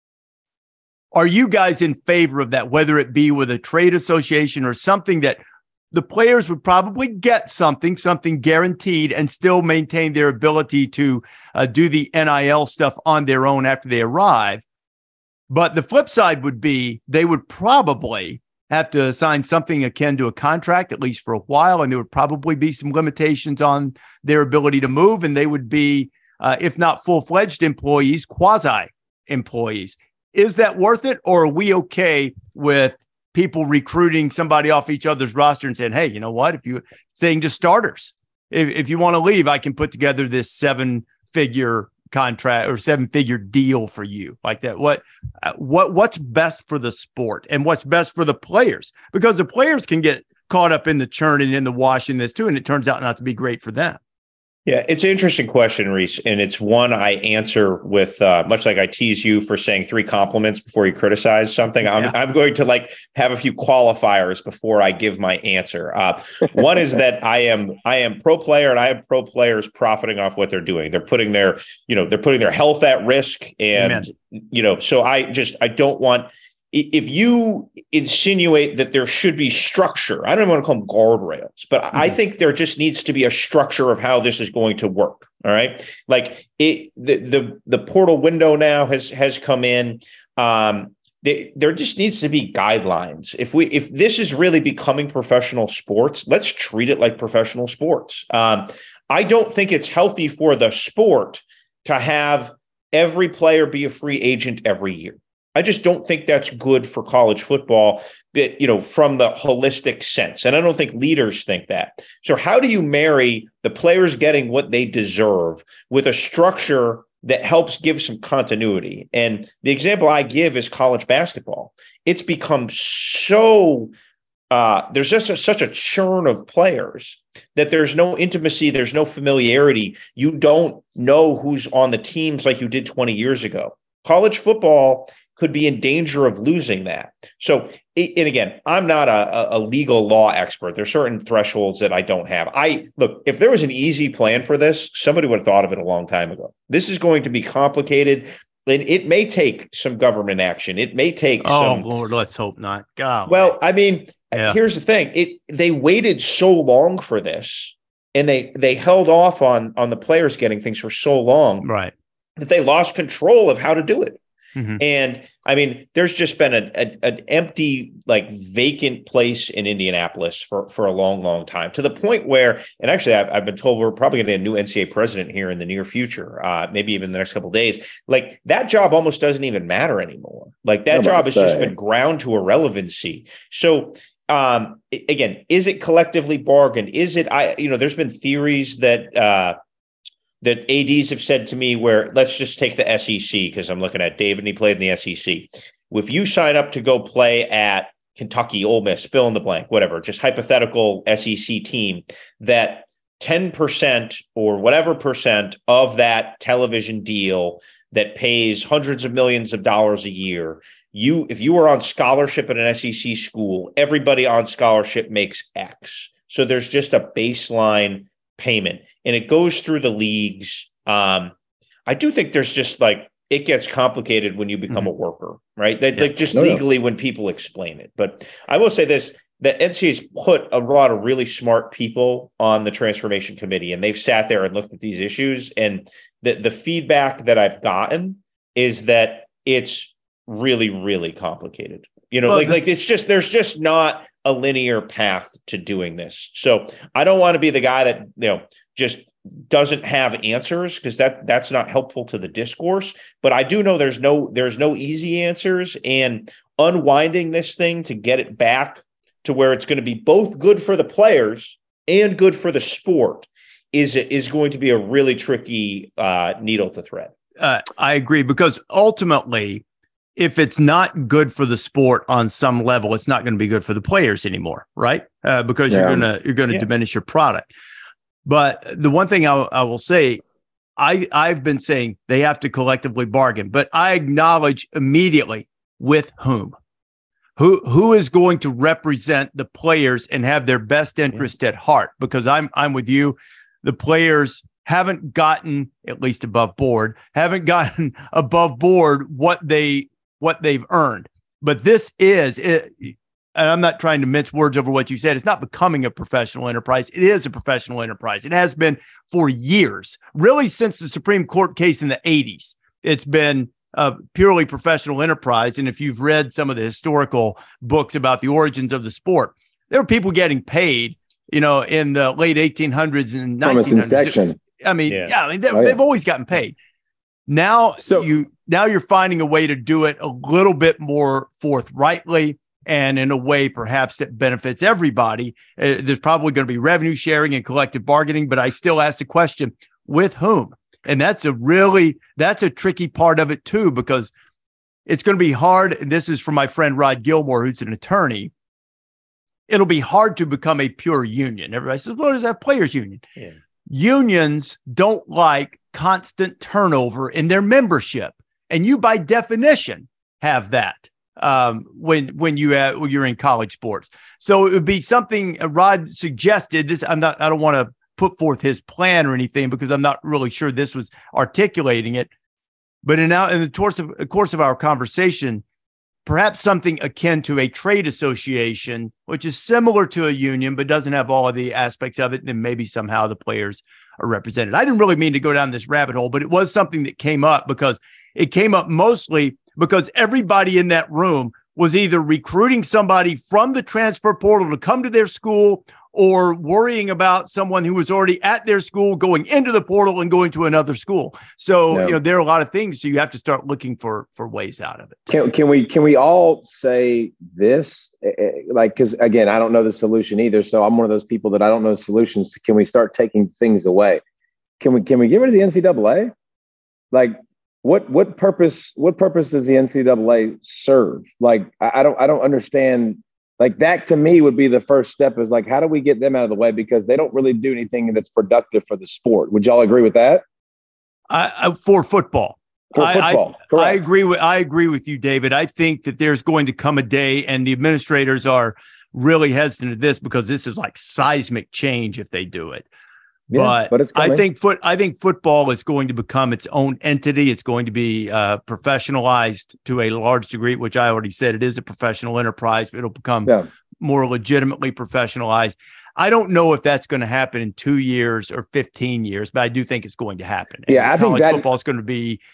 Speaker 1: Are you guys in favor of that, whether it be with a trade association or something that the players would probably get something guaranteed and still maintain their ability to do the NIL stuff on their own after they arrive? But the flip side would be they would probably have to sign something akin to a contract, at least for a while, and there would probably be some limitations on their ability to move, and they would be, if not full-fledged employees, quasi-employees. Is that worth it, or are we okay with people recruiting somebody off each other's roster and saying, hey, you know what, if you saying just starters, if you want to leave, I can put together this 7-figure contract or 7-figure deal for you like that. What's best for the sport and what's best for the players? Because the players can get caught up in the churn and in the wash in this too, and it turns out not to be great for them.
Speaker 6: Yeah, it's an interesting question, Reese, and it's one I answer with much like I tease you for saying 3 compliments before you criticize something. I'm going to have a few qualifiers before I give my answer. One is that I am pro player, and I have pro players profiting off what they're doing. They're putting their health at risk, and so I don't want. If you insinuate that there should be structure, I don't even want to call them guardrails, but I think there just needs to be a structure of how this is going to work. All right. Like the portal window now has come in. There just needs to be guidelines. If this is really becoming professional sports, let's treat it like professional sports. I don't think it's healthy for the sport to have every player be a free agent every year. I just don't think that's good for college football, from the holistic sense. And I don't think leaders think that. So how do you marry the players getting what they deserve with a structure that helps give some continuity? And the example I give is college basketball. It's become so there's just such a churn of players that there's no intimacy, there's no familiarity. You don't know who's on the teams like you did 20 years ago. College football could be in danger of losing that. So, and again, I'm not a legal law expert. There's certain thresholds that I don't have. Look, if there was an easy plan for this, somebody would have thought of it a long time ago. This is going to be complicated, and it may take some government action. It may take some. Oh,
Speaker 1: Lord, let's hope not. God.
Speaker 6: Well, I mean, here's the thing. They waited so long for this, and they held off on the players getting things for so long,
Speaker 1: right,
Speaker 6: that they lost control of how to do it. Mm-hmm. And I mean, there's just been an empty, like vacant place in Indianapolis for a long, long time, to the point where, and actually I've been told we're probably going to get a new NCAA president here in the near future, maybe even the next couple of days. Like that job almost doesn't even matter anymore. Like that job has just been ground to irrelevancy. So again, is it collectively bargained? Is it, there's been theories that ADs have said to me where, let's just take the SEC, because I'm looking at David and he played in the SEC. If you sign up to go play at Kentucky, Ole Miss, fill in the blank, whatever, just hypothetical SEC team, that 10% or whatever percent of that television deal that pays hundreds of millions of dollars a year, if you were on scholarship at an SEC school, everybody on scholarship makes X. So there's just a baseline payment, and it goes through the leagues. I do think there's just like, it gets complicated when you become a worker, right? Legally when people explain it. But I will say this, that NCAA's put a lot of really smart people on the transformation committee, and they've sat there and looked at these issues. And the feedback that I've gotten is that it's really, really complicated. There's just not a linear path to doing this. So I don't want to be the guy that, just doesn't have answers, because that's not helpful to the discourse. But I do know there's no easy answers, and unwinding this thing to get it back to where it's going to be both good for the players and good for the sport is going to be a really tricky needle to thread.
Speaker 1: I agree, because ultimately, if it's not good for the sport on some level, it's not going to be good for the players anymore, right? Because you're going to diminish your product. But the one thing I will say, I've been saying they have to collectively bargain, but I acknowledge immediately with whom. Who is going to represent the players and have their best interest at heart? Because I'm with you. The players haven't gotten, at least above board, what they've earned. But this is it. And I'm not trying to mince words over what you said. It's not becoming a professional enterprise. It is a professional enterprise. It has been for years, really since the Supreme Court case in the 80s. It's been a purely professional enterprise. And if you've read some of the historical books about the origins of the sport, there were people getting paid, in the late 1800s and 1900s. From its inception. They've always gotten paid. Now, you're finding a way to do it a little bit more forthrightly, and in a way perhaps that benefits everybody. There's probably going to be revenue sharing and collective bargaining, but I still ask the question, with whom? And that's a tricky part of it too, because it's going to be hard. And this is from my friend Rod Gilmore, who's an attorney. It'll be hard to become a pure union. Everybody says, what is that? Players union? Yeah. Unions don't like constant turnover in their membership. And you, by definition, have that when you're in college sports. So it would be something Rod suggested. I don't want to put forth his plan or anything, because I'm not really sure this was articulating it. But in the course of our conversation, perhaps something akin to a trade association, which is similar to a union, but doesn't have all of the aspects of it. And then maybe somehow the players are represented. I didn't really mean to go down this rabbit hole, but it was something that came up, because it came up mostly because everybody in that room was either recruiting somebody from the transfer portal to come to their school, or worrying about someone who was already at their school going into the portal and going to another school. So, there are a lot of things. So you have to start looking for ways out of it.
Speaker 10: Can we all say this? Because again, I don't know the solution either. So I'm one of those people that I don't know solutions. Can we start taking things away? Can we get rid of the NCAA? Like, what purpose does the NCAA serve? Like, I don't understand. Like, that to me would be the first step, is like, how do we get them out of the way? Because they don't really do anything that's productive for the sport. Would y'all agree with that?
Speaker 1: For football.
Speaker 10: Correct.
Speaker 1: I agree with you, David. I think that there's going to come a day, and the administrators are really hesitant to this, because this is like seismic change if they do it. Yeah, but it's I think football is going to become its own entity. It's going to be professionalized to a large degree, which I already said it is a professional enterprise, but it'll become more legitimately professionalized. I don't know if that's going to happen in 2 years or 15 years, but I do think it's going to happen.
Speaker 10: Yeah, I think
Speaker 1: football is going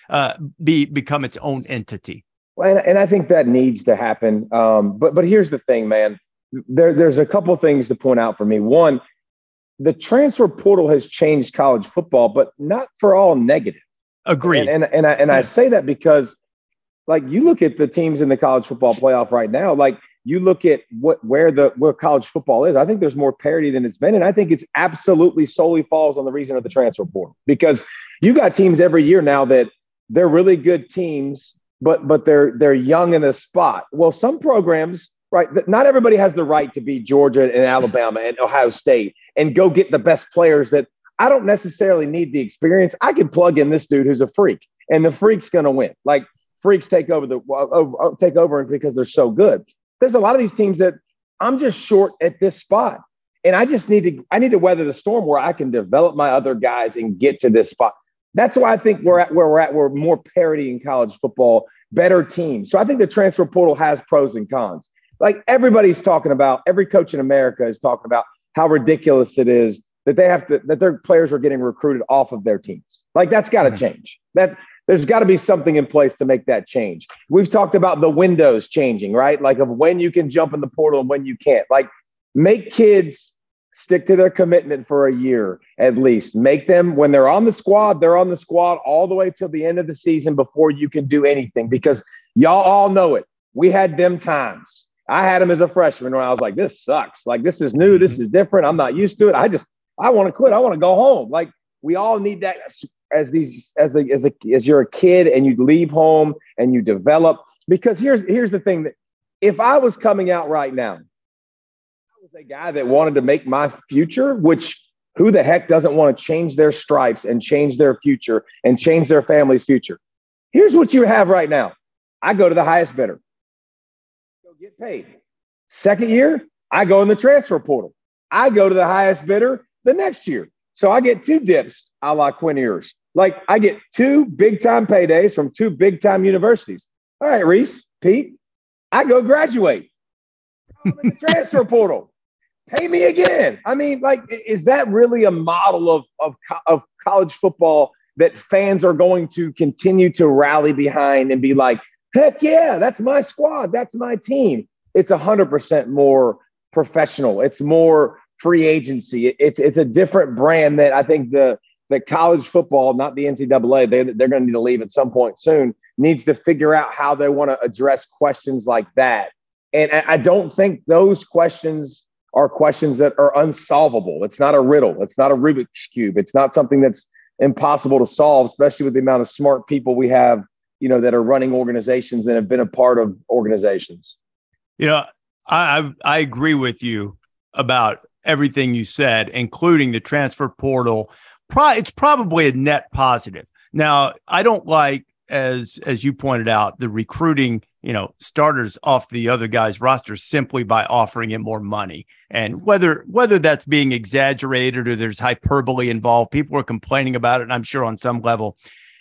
Speaker 1: to become its own entity.
Speaker 10: Well, and I think that needs to happen. But here's the thing, man. There's a couple things to point out for me. One, the transfer portal has changed college football, but not for all negative.
Speaker 1: Agreed.
Speaker 10: And I say that because, like, you look at the teams in the college football playoff right now, like you look at where college football is. I think there's more parity than it's been, and I think it's absolutely solely falls on the reason of the transfer portal, because you got teams every year now that they're really good teams, but they're young in a spot. Well, some programs, right? Not everybody has the right to be Georgia and Alabama and Ohio State and go get the best players that I don't necessarily need the experience. I can plug in this dude who's a freak, and the freak's going to win. Like, freaks take over because they're so good. There's a lot of these teams that I'm just short at this spot, and I need to weather the storm where I can develop my other guys and get to this spot. That's why I think we're at where we're at. We're more parity in college football, better teams. So I think the transfer portal has pros and cons. Like, everybody's talking about, every coach in America is talking about how ridiculous it is that that their players are getting recruited off of their teams. Like, that's got to change. There's got to be something in place to make that change. We've talked about the windows changing, right? Like, of when you can jump in the portal and when you can't. Like, make kids stick to their commitment for a year at least. Make them, when they're on the squad all the way till the end of the season before you can do anything, because y'all all know it. We had them times. I had them as a freshman when I was like, this sucks. Like, this is new. This is different. I'm not used to it. I want to quit. I want to go home. Like, we all need that as you're a kid and you leave home and you develop. Because here's the thing, that if I was coming out right now, I was a guy that wanted to make my future, which who the heck doesn't want to change their stripes and change their future and change their family's future? Here's what you have right now. I go to the highest bidder. Go get paid. Second year, I go in the transfer portal. I go to the highest bidder the next year. So I get 2 dips a la Quinn Ewers. Like, I get 2 big-time paydays from 2 big-time universities. All right, Reese, Pete, I go graduate. I'm in the transfer portal. Pay me again. I mean, like, is that really a model of college football that fans are going to continue to rally behind and be like, heck yeah, that's my squad. That's my team. It's 100% more professional. It's more free agency. It's a different brand that I think the college football, not the NCAA, they're going to need to leave at some point soon, needs to figure out how they want to address questions like that. And I don't think those questions are questions that are unsolvable. It's not a riddle. It's not a Rubik's Cube. It's not something that's impossible to solve, especially with the amount of smart people we have, that are running organizations and have been a part of organizations.
Speaker 1: I agree with you about everything you said, including the transfer portal. It's probably a net positive. Now, I don't like, as you pointed out, the recruiting, starters off the other guy's roster simply by offering him more money. And whether that's being exaggerated or there's hyperbole involved, people are complaining about it. And I'm sure on some level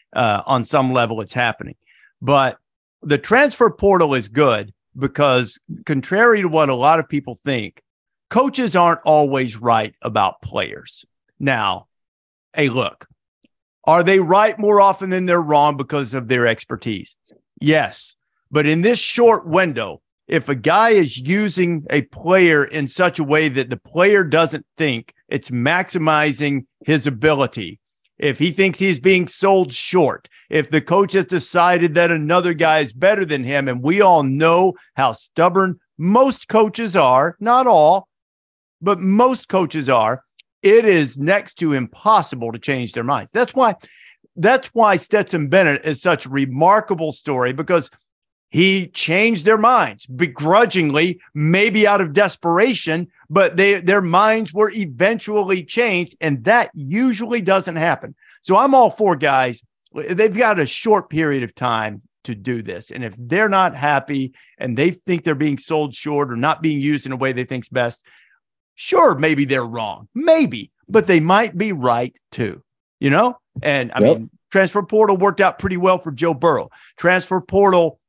Speaker 1: it's happening. But the transfer portal is good because, contrary to what a lot of people think, coaches aren't always right about players. Now, hey, look, are they right more often than they're wrong because of their expertise? Yes. But in this short window, if a guy is using a player in such a way that the player doesn't think it's maximizing his ability, if he thinks he's being sold short, if the coach has decided that another guy is better than him, and we all know how stubborn most coaches are, not all, but most coaches are, it is next to impossible to change their minds. That's why Stetson Bennett is such a remarkable story, because he changed their minds begrudgingly, maybe out of desperation, but their minds were eventually changed, and that usually doesn't happen. So I'm all for guys. They've got a short period of time to do this. And if they're not happy and they think they're being sold short or not being used in a way they think's best, sure, maybe they're wrong. Maybe, but they might be right too, And I mean, transfer portal worked out pretty well for Joe Burrow. Transfer portal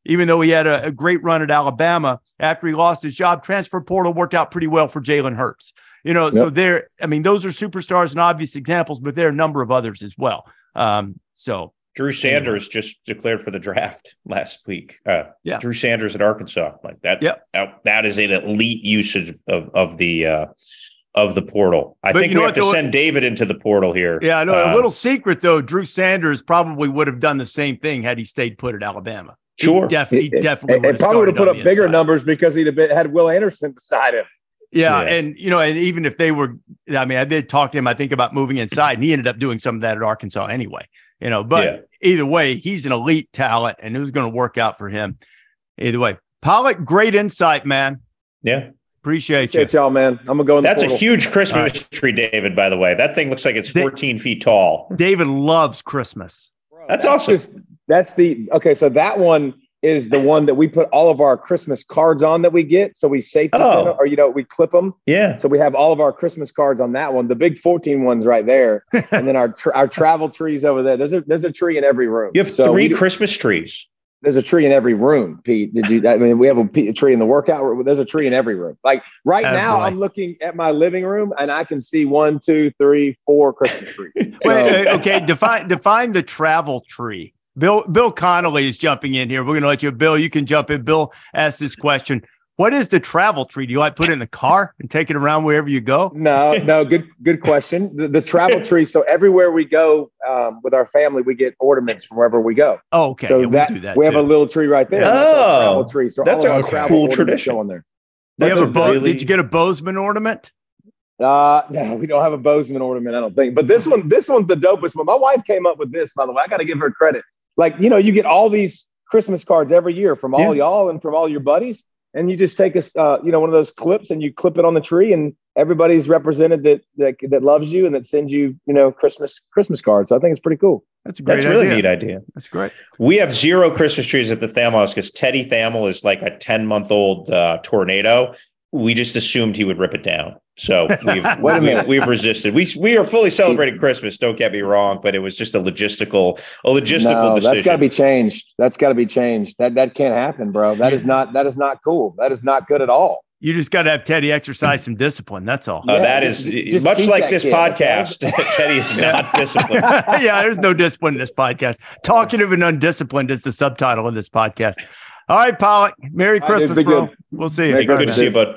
Speaker 1: even though he had a great run at Alabama after he lost his job. Transfer portal worked out pretty well for Jalen Hurts. So those are superstars and obvious examples, but there are a number of others as well.
Speaker 6: Drew Sanders just declared for the draft last week. Drew Sanders at Arkansas, like that. Yep. That is an elite usage of the portal. I think we have to send David into the portal here.
Speaker 1: Yeah, I know. A little secret though, Drew Sanders probably would have done the same thing had he stayed put at Alabama.
Speaker 6: Sure,
Speaker 1: he definitely
Speaker 10: would have put up bigger numbers because he'd have had Will Anderson beside him.
Speaker 1: Yeah, and and even if they were, I did talk to him, I think, about moving inside, and he ended up doing some of that at Arkansas anyway. But either way, he's an elite talent, and it was going to work out for him. Either way, Pollock, great insight, man.
Speaker 6: Yeah,
Speaker 1: appreciate you,
Speaker 10: y'all, man. I'm gonna go in.
Speaker 6: That's a huge Christmas tree, David. By the way, that thing looks like it's 14 feet tall.
Speaker 1: David loves Christmas.
Speaker 10: Bro,
Speaker 6: that's awesome.
Speaker 10: So that one is the one that we put all of our Christmas cards on that we get. So we safety them, or, we clip them.
Speaker 6: Yeah.
Speaker 10: So we have all of our Christmas cards on that one. The big 14 one's right there. And then our travel trees over there. There's a tree in every room.
Speaker 6: You have 3 Christmas trees.
Speaker 10: There's a tree in every room, Pete. We have a tree in the workout room. There's a tree in every room. Like now, I'm looking at my living room and I can see 1, 2, 3, 4 Christmas trees.
Speaker 1: Wait, okay. Define the travel tree. Bill Connolly is jumping in here. We're going to let you, Bill, you can jump in. Bill asked this question. What is the travel tree? Do you put it in the car and take it around wherever you go?
Speaker 10: No. Good question. The travel tree. So everywhere we go with our family, we get ornaments from wherever we go.
Speaker 1: Oh, okay.
Speaker 10: So
Speaker 1: we do that.
Speaker 10: We have a little tree right there.
Speaker 6: Oh,
Speaker 10: that's our travel tree. So
Speaker 6: that's a cool tradition.
Speaker 10: On there.
Speaker 1: Did you get a Bozeman ornament?
Speaker 10: No, we don't have a Bozeman ornament, I don't think. But this one's the dopest one. My wife came up with this, by the way. I got to give her credit. Like, you get all these Christmas cards every year from all y'all and from all your buddies. And you just take one of those clips and you clip it on the tree, and everybody's represented that loves you and that sends you, Christmas cards. So I think it's pretty cool.
Speaker 1: That's a great idea.
Speaker 6: Really neat idea.
Speaker 1: That's great.
Speaker 6: We have 0 Christmas trees at the Thamel because Teddy Thamel is like a 10-month-old tornado. We just assumed he would rip it down. So we've resisted. We are fully celebrating Christmas. Don't get me wrong, but it was just a logistical decision.
Speaker 10: That's got to be changed. That can't happen, bro. That is not cool. That is not good at all.
Speaker 1: You just got to have Teddy exercise some discipline. That's all.
Speaker 6: That is just much like this podcast. Okay? Teddy is not disciplined.
Speaker 1: Yeah, there's no discipline in this podcast. Talkative and undisciplined is the subtitle of this podcast. All right, Pollock. Merry Christmas, bro.
Speaker 10: Good.
Speaker 1: We'll see you.
Speaker 6: Good to see you, bud.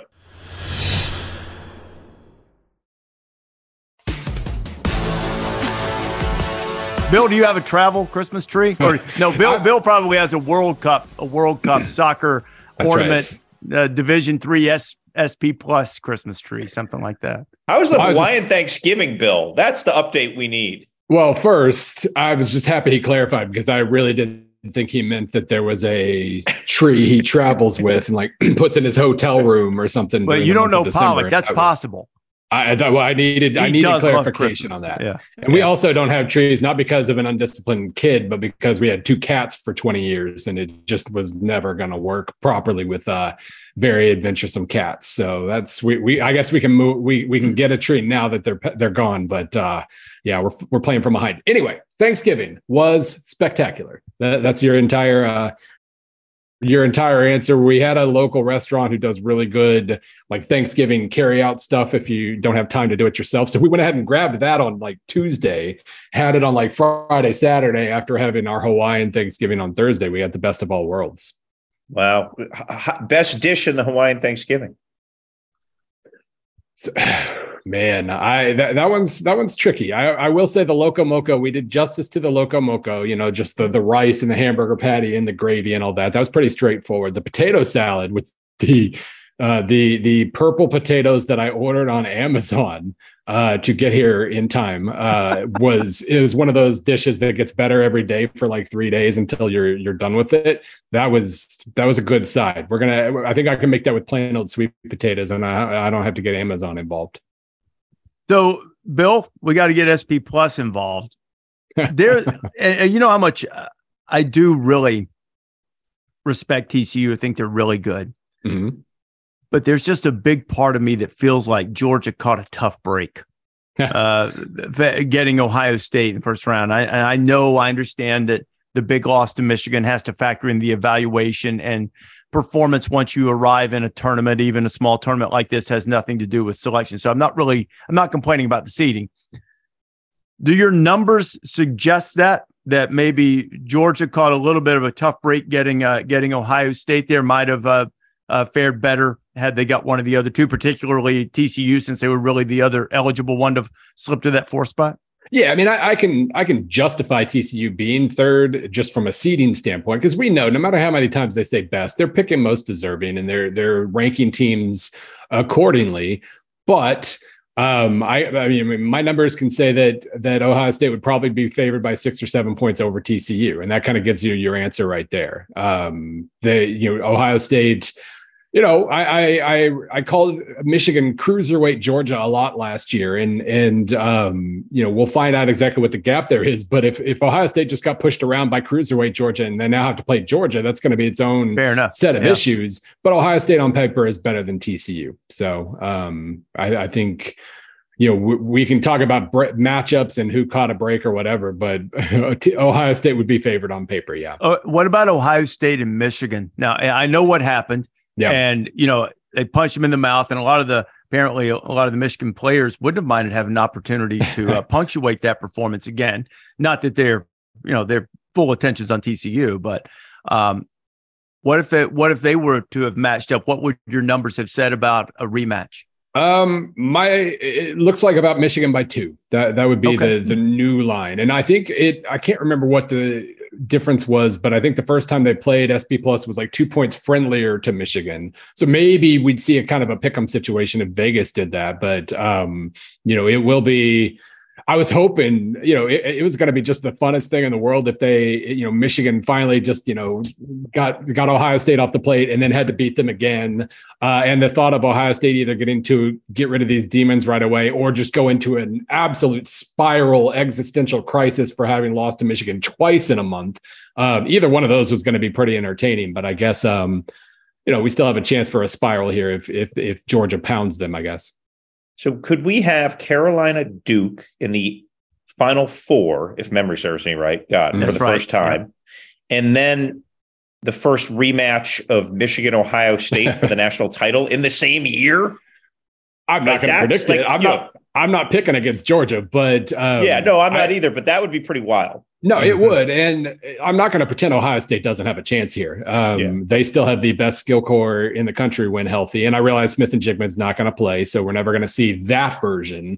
Speaker 1: Bill, do you have a travel Christmas tree? Or no, Bill probably has a World Cup soccer ornament, right. Division III SP Plus Christmas tree, something like that.
Speaker 6: How was the Hawaiian Thanksgiving, Bill? That's the update we need.
Speaker 11: Well, first, I was just happy he clarified because I really didn't think he meant that there was a tree he travels with and puts in his hotel room or something.
Speaker 1: Well, you don't know Pollock. That's possible.
Speaker 11: I needed clarification on that.
Speaker 1: Yeah.
Speaker 11: And we also don't have trees, not because of an undisciplined kid, but because we had 2 cats for 20 years and it just was never going to work properly with very adventuresome cats. So that's I guess we can move. We can get a tree now that they're gone. But we're playing from behind. Anyway, Thanksgiving was spectacular. That's your entire answer. We had a local restaurant who does really good Thanksgiving carry out stuff if you don't have time to do it yourself. So we went ahead and grabbed that on Tuesday, had it on Friday, Saturday after having our Hawaiian Thanksgiving on Thursday. We had the best of all worlds.
Speaker 6: Wow. Best dish in the Hawaiian Thanksgiving.
Speaker 11: So, man, that one's tricky. I will say the Loco Moco, we did justice to the Loco Moco, just the rice and the hamburger patty and the gravy and all that. That was pretty straightforward. The potato salad with the purple potatoes that I ordered on Amazon to get here in time was one of those dishes that gets better every day for 3 days until you're done with it. That was a good side. I think I can make that with plain old sweet potatoes and I don't have to get Amazon involved.
Speaker 1: So, Bill, we got to get SP Plus involved. There, and you know how much I do really respect TCU. I think they're really good.
Speaker 11: Mm-hmm.
Speaker 1: But there's just a big part of me that feels like Georgia caught a tough break getting Ohio State in the first round. I understand that the big loss to Michigan has to factor in the evaluation and performance once you arrive in a tournament. Even a small tournament like this has nothing to do with selection. So I'm not complaining about the seeding. Do your numbers suggest that maybe Georgia caught a little bit of a tough break getting Ohio State there, might have fared better had they got one of the other two, particularly TCU, since they were really the other eligible one to slip to that 4th spot?
Speaker 11: Yeah, I mean, I can justify TCU being 3rd just from a seeding standpoint, because we know no matter how many times they say best, they're picking most deserving and they're ranking teams accordingly. But I mean, my numbers can say that Ohio State would probably be favored by 6 or 7 points over TCU, and that kind of gives you your answer right there. Ohio State. I called Michigan cruiserweight Georgia a lot last year, and we'll find out exactly what the gap there is. But if Ohio State just got pushed around by cruiserweight Georgia and they now have to play Georgia, that's going to be its own set of issues. But Ohio State on paper is better than TCU. So I think, we can talk about matchups and who caught a break or whatever, but Ohio State would be favored on paper. Yeah.
Speaker 1: What about Ohio State and Michigan? Now, I know what happened. Yeah. And, they punched him in the mouth, and apparently a lot of the Michigan players wouldn't have minded having an opportunity to punctuate that performance again. Not that they're full attentions on TCU, but what if they were to have matched up? What would your numbers have said about a rematch?
Speaker 11: It looks like about Michigan by 2. That would be the new line. And I think I can't remember what the difference was, but I think the first time they played, SP Plus was like 2 points friendlier to Michigan. So maybe we'd see a kind of a pick'em situation if Vegas did that. But, it will be, I was hoping, it was going to be just the funnest thing in the world if they, Michigan finally just, got Ohio State off the plate and then had to beat them again. And the thought of Ohio State either getting to get rid of these demons right away or just go into an absolute spiral existential crisis for having lost to Michigan twice in a month. Either one of those was going to be pretty entertaining, but I guess, we still have a chance for a spiral here if Georgia pounds them, I guess.
Speaker 6: So could we have Carolina Duke in the Final Four, if memory serves me right, for the first time, and then the first rematch of Michigan Ohio State for the national title in the same year?
Speaker 11: I'm not going to predict it. I'm not picking against Georgia, but
Speaker 6: I'm not either. But that would be pretty wild.
Speaker 11: No, it would. And I'm not going to pretend Ohio State doesn't have a chance here. They still have the best skill core in the country when healthy. And I realize Smith and Jigman's not going to play, so we're never going to see that version.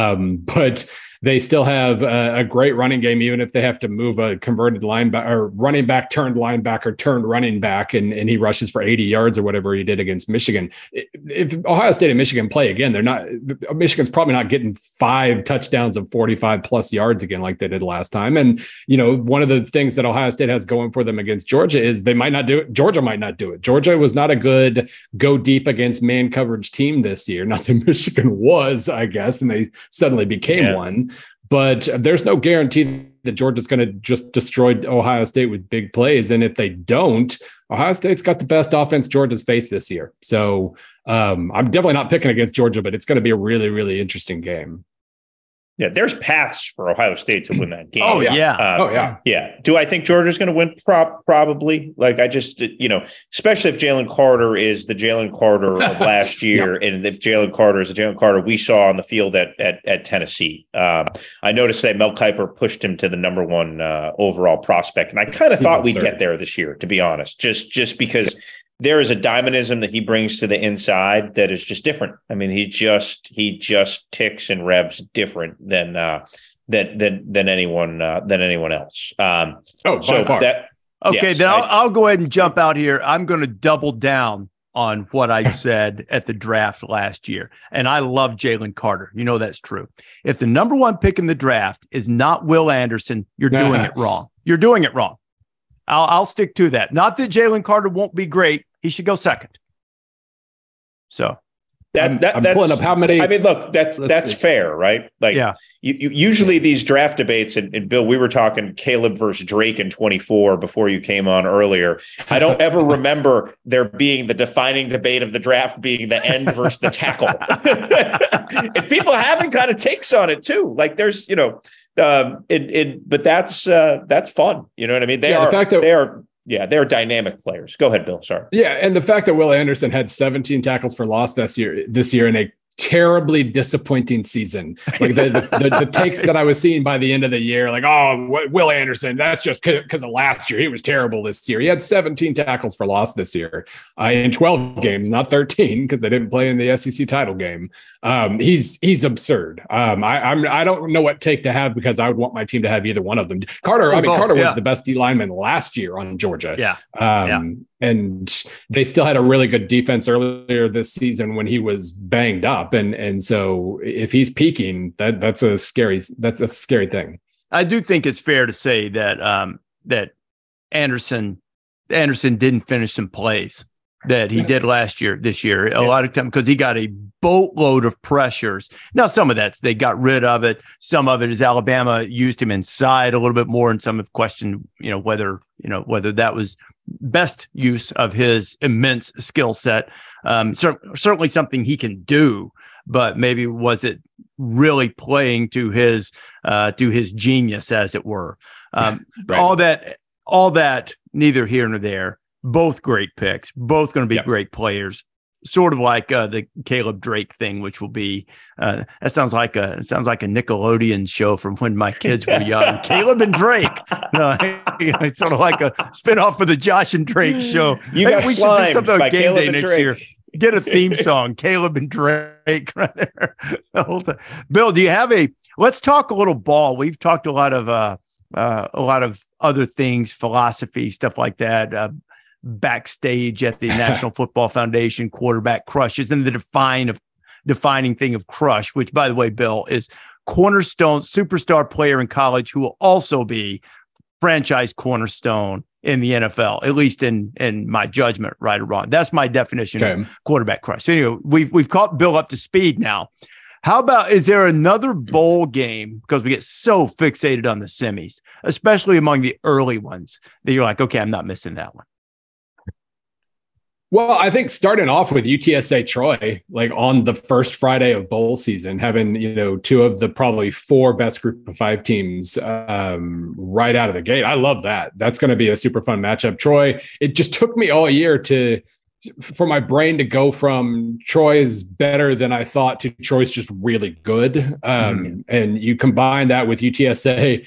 Speaker 11: But they still have a great running game, even if they have to move a converted linebacker or running back turned linebacker turned running back, and he rushes for 80 yards or whatever he did against Michigan. If Ohio State and Michigan play again, Michigan's probably not getting 5 touchdowns of 45 plus yards again like they did last time. And, one of the things that Ohio State has going for them against Georgia is they might not do it. Georgia might not do it. Georgia was not a good go deep against man coverage team this year. Not that Michigan was, I guess, and they suddenly became one. But there's no guarantee that Georgia's going to just destroy Ohio State with big plays. And if they don't, Ohio State's got the best offense Georgia's faced this year. So I'm definitely not picking against Georgia, but it's going to be a really, really interesting game.
Speaker 6: Yeah, there's paths for Ohio State to win that game.
Speaker 1: Oh, yeah.
Speaker 6: Yeah. Do I think Georgia's going to win? Probably. Like, I just, especially if Jalen Carter is the Jalen Carter of last year, and if Jalen Carter is the Jalen Carter we saw on the field at Tennessee. I noticed that Mel Kiper pushed him to the number 1 overall prospect, and I kind of thought we'd get there this year, to be honest, just because there is a dynamism that he brings to the inside that is just different. I mean, he just ticks and revs different than anyone else.
Speaker 11: So far.
Speaker 1: I'll go ahead and jump out here. I'm going to double down on what I said at the draft last year, and I love Jalen Carter. That's true. If the number 1 pick in the draft is not Will Anderson, you're doing it wrong. You're doing it wrong. I'll stick to that. Not that Jalen Carter won't be great. He should go second. So
Speaker 11: I'm pulling up how many.
Speaker 6: I mean, look, that's fair, right? Like, you usually these draft debates, and Bill, we were talking Caleb versus Drake in 24 before you came on earlier. I don't ever remember there being the defining debate of the draft being the end versus the tackle. And people having kind of takes on it too. Like there's But that's fun. You know what I mean? They're dynamic players. Go ahead, Bill. Sorry.
Speaker 11: Yeah, and the fact that Will Anderson had 17 tackles for loss this year in a terribly disappointing season. Like the takes that I was seeing by the end of the year, like, oh, Will Anderson, that's just because of last year. He was terrible this year. He had 17 tackles for loss this year in 12 games, not 13, because they didn't play in the SEC title game. He's absurd. I don't know what take to have, because I would want my team to have either one of them. Carter was the best D lineman last year on Georgia. And they still had a really good defense earlier this season when he was banged up. And so if he's peaking, that's a scary thing.
Speaker 1: I do think it's fair to say that that Anderson didn't finish some plays that he did this year. A lot of time, because he got a boatload of pressures. Now, some of that's they got rid of it. Some of it is Alabama used him inside a little bit more, and some have questioned, whether that was best use of his immense skill set. Certainly something he can do, but maybe was it really playing to his genius, as it were. Right. All that, neither here nor there. Both great picks, both going to be great players. Sort of like the Caleb Drake thing, which will be that sounds like a Nickelodeon show from when my kids were young. Caleb and Drake, it's sort of like a spinoff of the Josh and Drake show.
Speaker 6: We should do something on Game Day next year.
Speaker 1: Get a theme song, Caleb and Drake, right there. The whole time. Bill, do you have let's talk a little ball. We've talked a lot of other things, philosophy, stuff like that. Backstage at the National Football Foundation, quarterback crushes, and the defining thing of crush, which, by the way, Bill, is cornerstone superstar player in college who will also be franchise cornerstone in the NFL, at least in my judgment, right or wrong. That's my definition of quarterback crush. So anyway, we've caught Bill up to speed now. How about, is there another bowl game, because we get so fixated on the semis, especially among the early ones, that you're like, okay, I'm not missing that one?
Speaker 11: Well, I think starting off with UTSA Troy, like on the first Friday of bowl season, having, two of the probably four best group of five teams right out of the gate. I love that. That's going to be a super fun matchup. Troy, it just took me all year for my brain to go from Troy's better than I thought to Troy's just really good. And you combine that with UTSA,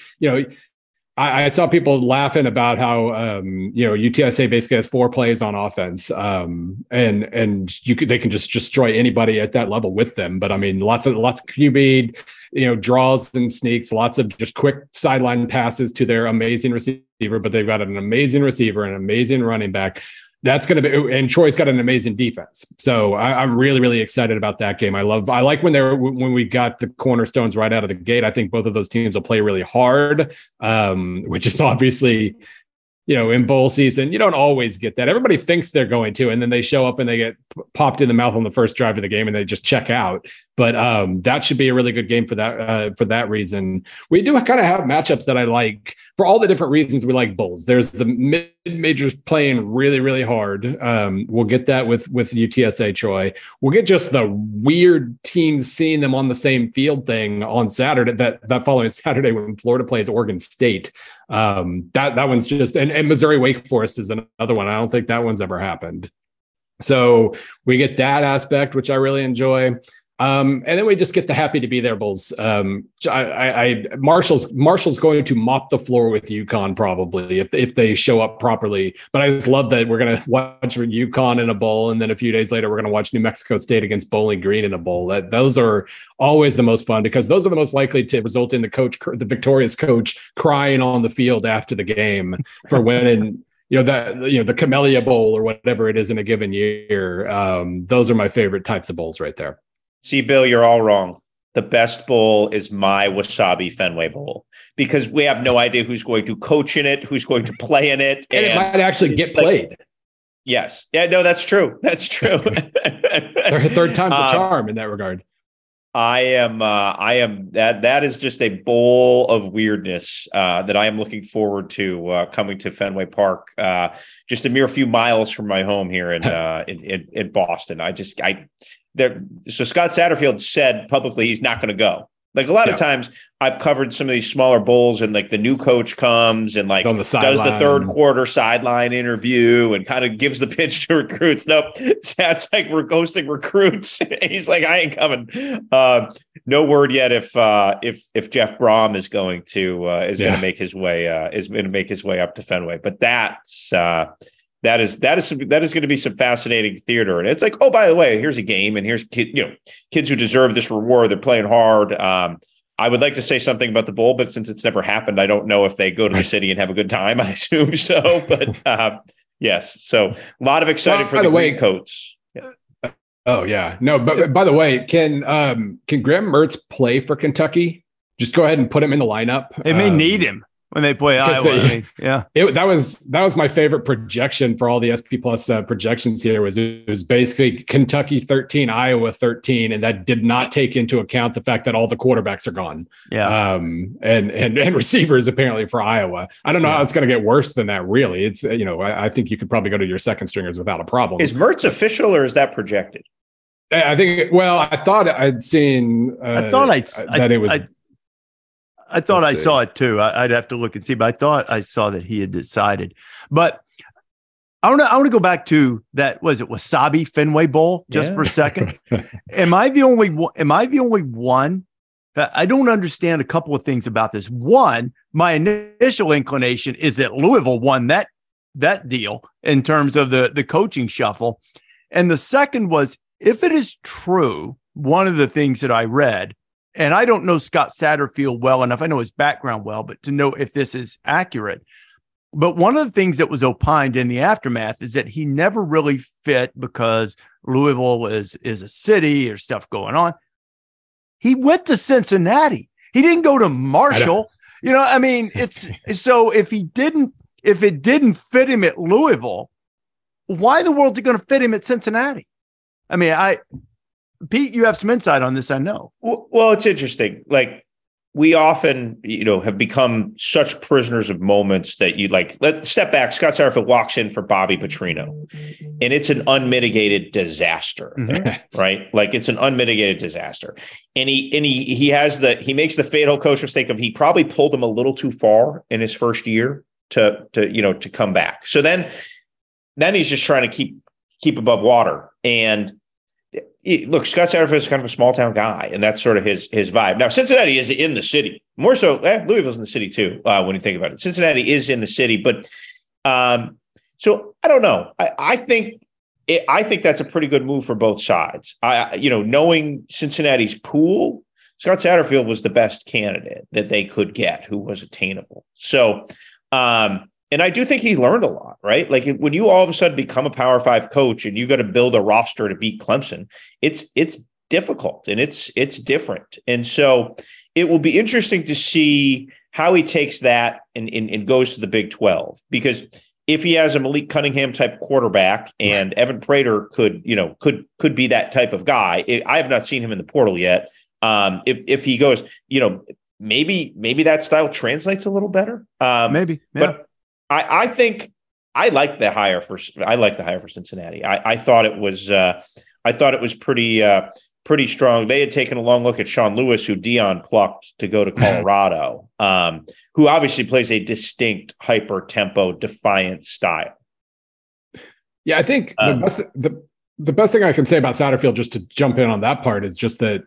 Speaker 11: I saw people laughing about how, UTSA basically has 4 plays on offense, and they can just destroy anybody at that level with them. But I mean, lots of QB, draws and sneaks, lots of just quick sideline passes to their amazing receiver. But they've got an amazing receiver, an amazing running back. That's going to be, and Troy's got an amazing defense. So I'm really, really excited about that game. I like when we got the cornerstones right out of the gate. I think both of those teams will play really hard, which is obviously, in bowl season, you don't always get that. Everybody thinks they're going to, and then they show up and they get popped in the mouth on the first drive of the game and they just check out. But that should be a really good game for that reason. We do kind of have matchups that I like for all the different reasons we like bowls. There's the mid-majors playing really, really hard. We'll get that with UTSA Troy. We'll get just the weird teams seeing them on the same field thing on Saturday, that following Saturday when Florida plays Oregon State. That one's just, and Missouri Wake Forest is another one. I don't think that one's ever happened. So we get that aspect, which I really enjoy. And then we just get the happy to be there bowls. Marshall's going to mop the floor with UConn probably if they show up properly. But I just love that we're going to watch UConn in a bowl, and then a few days later we're going to watch New Mexico State against Bowling Green in a bowl. Those are always the most fun, because those are the most likely to result in the victorious coach crying on the field after the game for winning. The Camellia Bowl or whatever it is in a given year. Those are my favorite types of bowls right there.
Speaker 6: See, Bill, you're all wrong. The best bowl is my Wasabi Fenway Bowl, because we have no idea who's going to coach in it, who's going to play in it.
Speaker 11: And it might actually get played.
Speaker 6: Yes. Yeah, no, that's true. That's true.
Speaker 11: Third time's a charm in that regard.
Speaker 6: I am that is just a bowl of weirdness that I am looking forward to coming to Fenway Park, just a mere few miles from my home here in Boston. So Scott Satterfield said publicly he's not going to go. Like a lot of times I've covered some of these smaller bowls and like the new coach comes and like does the third quarter sideline interview and kind of gives the pitch to recruits. Nope. That's like we're ghosting recruits. He's like, I ain't coming. No word yet if Jeff Brom is going to make his way up to Fenway. But that is going to be some fascinating theater. And it's like, oh, by the way, here's a game, and here's kids who deserve this reward. They're playing hard. I would like to say something about the bowl, but since it's never happened, I don't know if they go to the city and have a good time. I assume so, but yes. So a lot of excited for the Green Coats. Yeah.
Speaker 11: Oh yeah, no. But by the way, can Graham Mertz play for Kentucky? Just go ahead and put him in the lineup.
Speaker 1: They may need him when they play Iowa.
Speaker 11: That was my favorite projection for all the SP Plus projections here. It was basically Kentucky 13, Iowa 13, and that did not take into account the fact that all the quarterbacks are gone.
Speaker 1: Yeah,
Speaker 11: and receivers apparently for Iowa. I don't know how it's going to get worse than that. Really, it's I think you could probably go to your second stringers without a problem.
Speaker 6: Is Mertz official or is that projected?
Speaker 11: I think. Well, I thought I'd seen.
Speaker 1: I thought I saw it too. I'd have to look and see, but I thought I saw that he had decided. But I want to go back to that. Was it Wasabi Fenway Bowl just for a second? Am I the only one? I don't understand a couple of things about this. One, my initial inclination is that Louisville won that deal in terms of the coaching shuffle, and the second was, if it is true, one of the things that I read. And I don't know Scott Satterfield well enough. I know his background well, but to know if this is accurate. But one of the things that was opined in the aftermath is that he never really fit because Louisville is a city or stuff going on. He went to Cincinnati. He didn't go to Marshall. It's so if it didn't fit him at Louisville, why in the world is it going to fit him at Cincinnati? I mean, Pete, you have some insight on this, I know.
Speaker 6: Well, it's interesting. Like, we often, have become such prisoners of moments that let's step back. Scott Satterfield walks in for Bobby Petrino, and it's an unmitigated disaster, right? Like, it's an unmitigated disaster. And he makes the fatal coach mistake of he probably pulled him a little too far in his first year to come back. So then he's just trying to keep above water. And look, Scott Satterfield is kind of a small town guy, and that's sort of his vibe. Now, Cincinnati is in the city, more so. Louisville's in the city too. When you think about it, Cincinnati is in the city, but so I don't know. I think that's a pretty good move for both sides. Knowing Cincinnati's pool, Scott Satterfield was the best candidate that they could get, who was attainable. So, and I do think he learned a lot, right? Like, when you all of a sudden become a Power 5 coach and you got to build a roster to beat Clemson, it's difficult and it's different. And so it will be interesting to see how he takes that and goes to the Big 12, because if he has a Malik Cunningham type quarterback and Evan Prater could be that type of guy. I have not seen him in the portal yet. If he goes, maybe that style translates a little better.
Speaker 1: Maybe, yeah.
Speaker 6: But I think I like the hire for Cincinnati. I thought it was pretty strong. They had taken a long look at Sean Lewis, who Dion plucked to go to Colorado, who obviously plays a distinct hyper tempo defiant style.
Speaker 11: Yeah, I think the best thing I can say about Satterfield, just to jump in on that part, is just that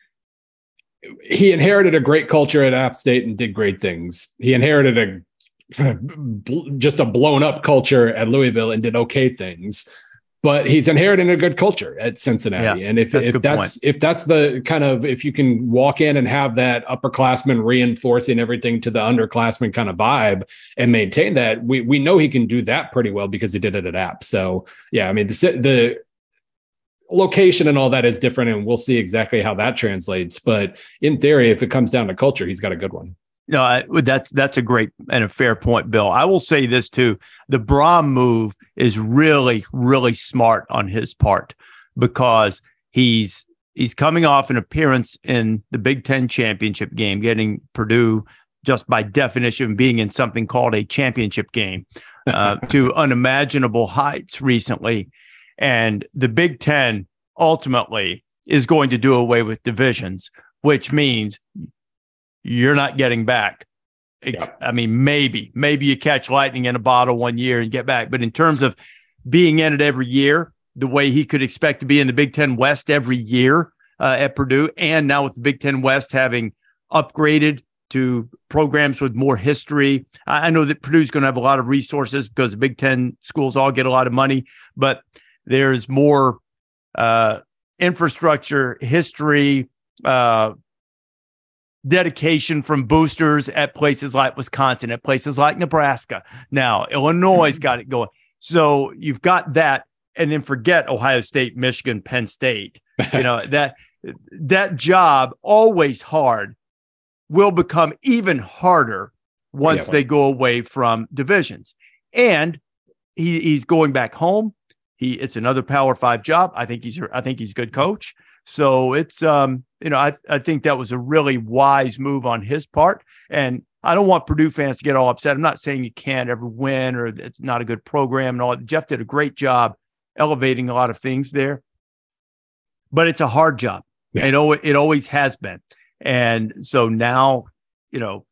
Speaker 11: he inherited a great culture at App State and did great things. He inherited just a blown up culture at Louisville and did okay things, but he's inheriting a good culture at Cincinnati. Yeah, and if that's the kind of, if you can walk in and have that upperclassman reinforcing everything to the underclassman kind of vibe and maintain that, we know he can do that pretty well because he did it at App. So yeah, I mean, the location and all that is different, and we'll see exactly how that translates. But in theory, if it comes down to culture, he's got a good one.
Speaker 1: No, that's a great and a fair point, Bill. I will say this too. The Brom move is really, really smart on his part, because he's coming off an appearance in the Big Ten championship game, getting Purdue, just by definition, being in something called a championship game, to unimaginable heights recently. And the Big Ten ultimately is going to do away with divisions. which means you're not getting back. I mean, maybe you catch lightning in a bottle one year and get back. But in terms of being in it every year, the way he could expect to be in the Big Ten West every year at Purdue, and now with the Big Ten West having upgraded to programs with more history. I know that Purdue's going to have a lot of resources because the Big Ten schools all get a lot of money, but there's more infrastructure, history, dedication from boosters at places like Wisconsin, at places like Nebraska. Now, Illinois got it going. So you've got that, and then forget Ohio State, Michigan, Penn State. You know, that job, always hard, will become even harder once they go away from divisions. And he's going back home. It's another Power 5 job. I think he's a good coach. So it's I think that was a really wise move on his part. And I don't want Purdue fans to get all upset. I'm not saying you can't ever win or it's not a good program and all. Jeff did a great job elevating a lot of things there, but it's a hard job. Yeah. It always has been. And so now, they're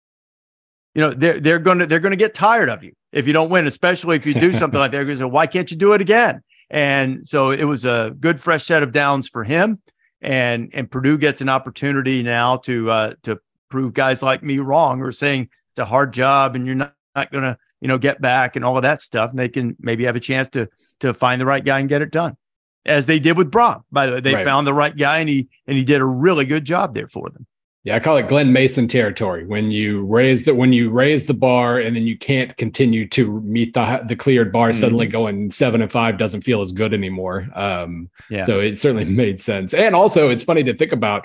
Speaker 1: going to get tired of you if you don't win, especially if you do something like that. They're going to say, why can't you do it again? And so it was a good, fresh set of downs for him. And Purdue gets an opportunity now to prove guys like me wrong, who are saying it's a hard job and you're not going to, get back and all of that stuff. And they can maybe have a chance to find the right guy and get it done, as they did with Brock. By the way, they found the right guy and he did a really good job there for them.
Speaker 11: Yeah, I call it Glenn Mason territory. When you raise the bar and then you can't continue to meet the cleared bar, suddenly going 7-5 doesn't feel as good anymore. So it certainly made sense. And also, it's funny to think about.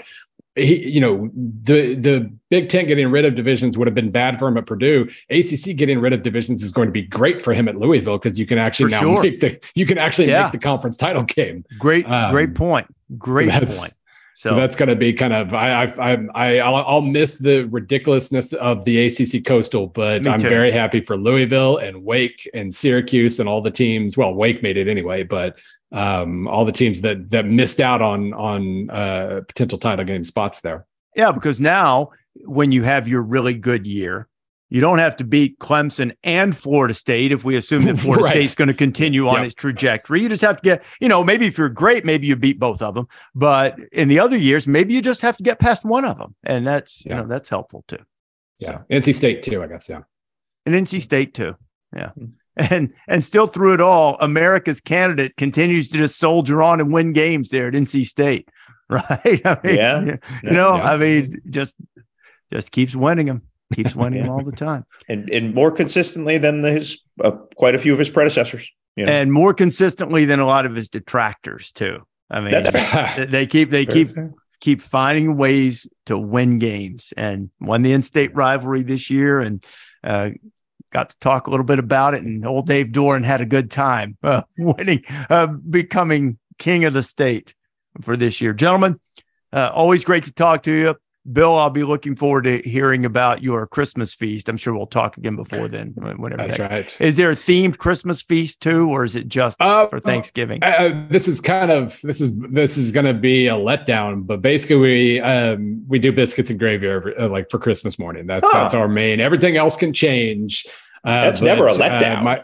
Speaker 11: The Big Ten getting rid of divisions would have been bad for him at Purdue. ACC getting rid of divisions is going to be great for him at Louisville because you can actually make the conference title game.
Speaker 1: Great point. Great point.
Speaker 11: So that's going to be kind of I'll miss the ridiculousness of the ACC Coastal, but I'm very happy for Louisville and Wake and Syracuse and all the teams. Well, Wake made it anyway, but all the teams that missed out on potential title game spots there.
Speaker 1: Yeah, because now when you have your really good year, you don't have to beat Clemson and Florida State if we assume that Florida State's going to continue on its trajectory. You just have to get, maybe if you're great, maybe you beat both of them. But in the other years, maybe you just have to get past one of them. And that's, that's helpful too.
Speaker 11: Yeah. So. NC State too, I guess. Yeah.
Speaker 1: And NC State too. Yeah. And still through it all, America's candidate continues to just soldier on and win games there at NC State. Right. I mean, just keeps winning them. Keeps winning all the time,
Speaker 6: and more consistently than his quite a few of his predecessors,
Speaker 1: and more consistently than a lot of his detractors too. I mean, they keep finding ways to win games, and won the in-state rivalry this year, and got to talk a little bit about it. And old Dave Doran had a good time winning, becoming king of the state for this year, gentlemen. Always great to talk to you. Bill, I'll be looking forward to hearing about your Christmas feast. I'm sure we'll talk again before then. Whenever
Speaker 11: that's right.
Speaker 1: Is there a themed Christmas feast too, or is it just for Thanksgiving?
Speaker 11: This is going to be a letdown, but basically we do biscuits and gravy like for Christmas morning. That's our main. Everything else can change.
Speaker 6: That's never a letdown.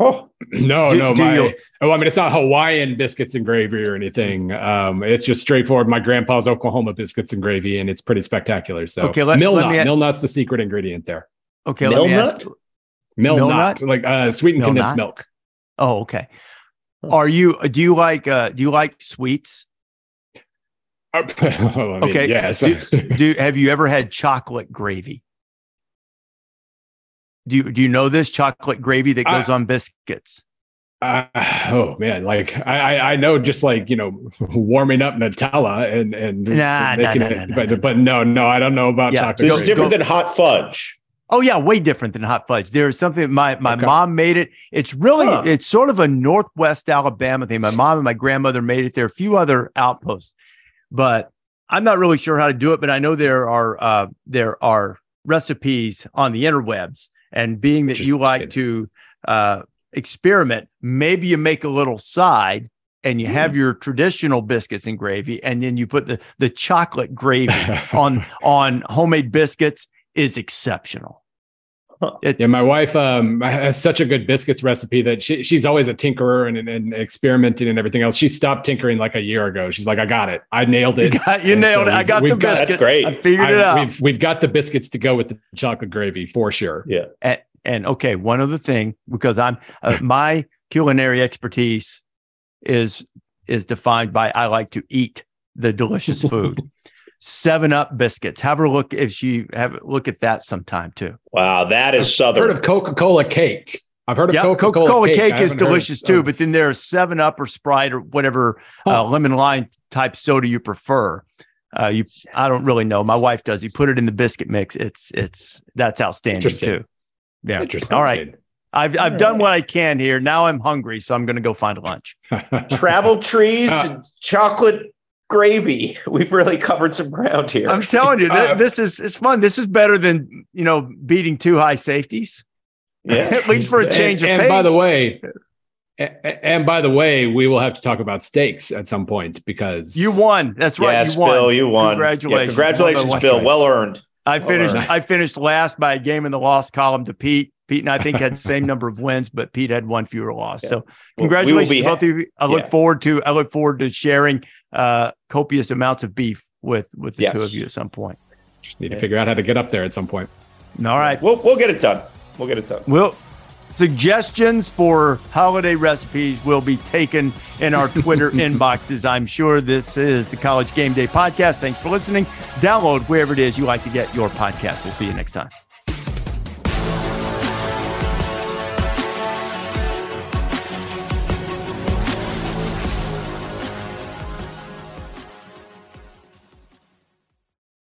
Speaker 11: It's not Hawaiian biscuits and gravy or anything. It's just straightforward. My grandpa's Oklahoma biscuits and gravy, and it's pretty spectacular. So Milnut's the secret ingredient there.
Speaker 1: Okay.
Speaker 11: Milnut, like sweetened condensed milk.
Speaker 1: Oh, okay. Do you like sweets? Okay.
Speaker 11: Yes.
Speaker 1: Have you ever had chocolate gravy? Do you know this chocolate gravy that goes on biscuits?
Speaker 11: Oh man, like I know, just like warming up Nutella and but no, I don't know about chocolate.
Speaker 6: It's different than hot fudge.
Speaker 1: Oh yeah, way different than hot fudge. There's something my mom made it. It's really it's sort of a Northwest Alabama thing. My mom and my grandmother made it. There are a few other outposts, but I'm not really sure how to do it. But I know there are recipes on the interwebs. And being that you like to experiment, maybe you make a little side and you have your traditional biscuits and gravy, and then you put the chocolate gravy on homemade biscuits is exceptional.
Speaker 11: My wife has such a good biscuits recipe that she's always a tinkerer and experimenting and everything else. She stopped tinkering like a year ago. She's like, I got it. I nailed it.
Speaker 1: You nailed it. I got the biscuits.
Speaker 6: That's great.
Speaker 1: I figured it out.
Speaker 11: We've got the biscuits to go with the chocolate gravy for sure.
Speaker 6: Yeah.
Speaker 1: And okay, one other thing, because I'm my culinary expertise is defined by I like to eat the delicious food. 7-Up biscuits. Have a look at that sometime too.
Speaker 6: Wow, that is Southern.
Speaker 11: I've heard of Coca-Cola cake. I've heard of
Speaker 1: Coca-Cola cake is delicious too, but then there's 7-Up or Sprite or whatever lemon lime type soda you prefer. I don't really know. My wife does. You put it in the biscuit mix. That's outstanding too. Yeah. Interesting. All right. I've done what I can here. Now I'm hungry, so I'm going to go find lunch.
Speaker 6: Travel trees, chocolate gravy. We've really covered some ground here.
Speaker 1: I'm telling you, it's fun. This is better than beating 2 high safeties.
Speaker 6: Yeah,
Speaker 1: at least for a change of pace.
Speaker 11: And by the way, we will have to talk about steaks at some point because
Speaker 1: you won. That's right.
Speaker 6: Yes,
Speaker 1: you won.
Speaker 6: Bill, you won.
Speaker 1: Congratulations.
Speaker 6: Yeah, congratulations, Bill. Well earned.
Speaker 1: I finished last by a game in the loss column to Pete. Pete and I think had the same number of wins, but Pete had one fewer loss. Yeah. So congratulations, both of you. I look forward to sharing copious amounts of beef with the two of you at some point.
Speaker 11: Just need to figure out how to get up there at some point.
Speaker 1: All right.
Speaker 6: We'll get it done.
Speaker 1: Suggestions for holiday recipes will be taken in our Twitter inboxes. I'm sure. This is the College Game Day Podcast. Thanks for listening. Download wherever it is you like to get your podcast. We'll see you next time.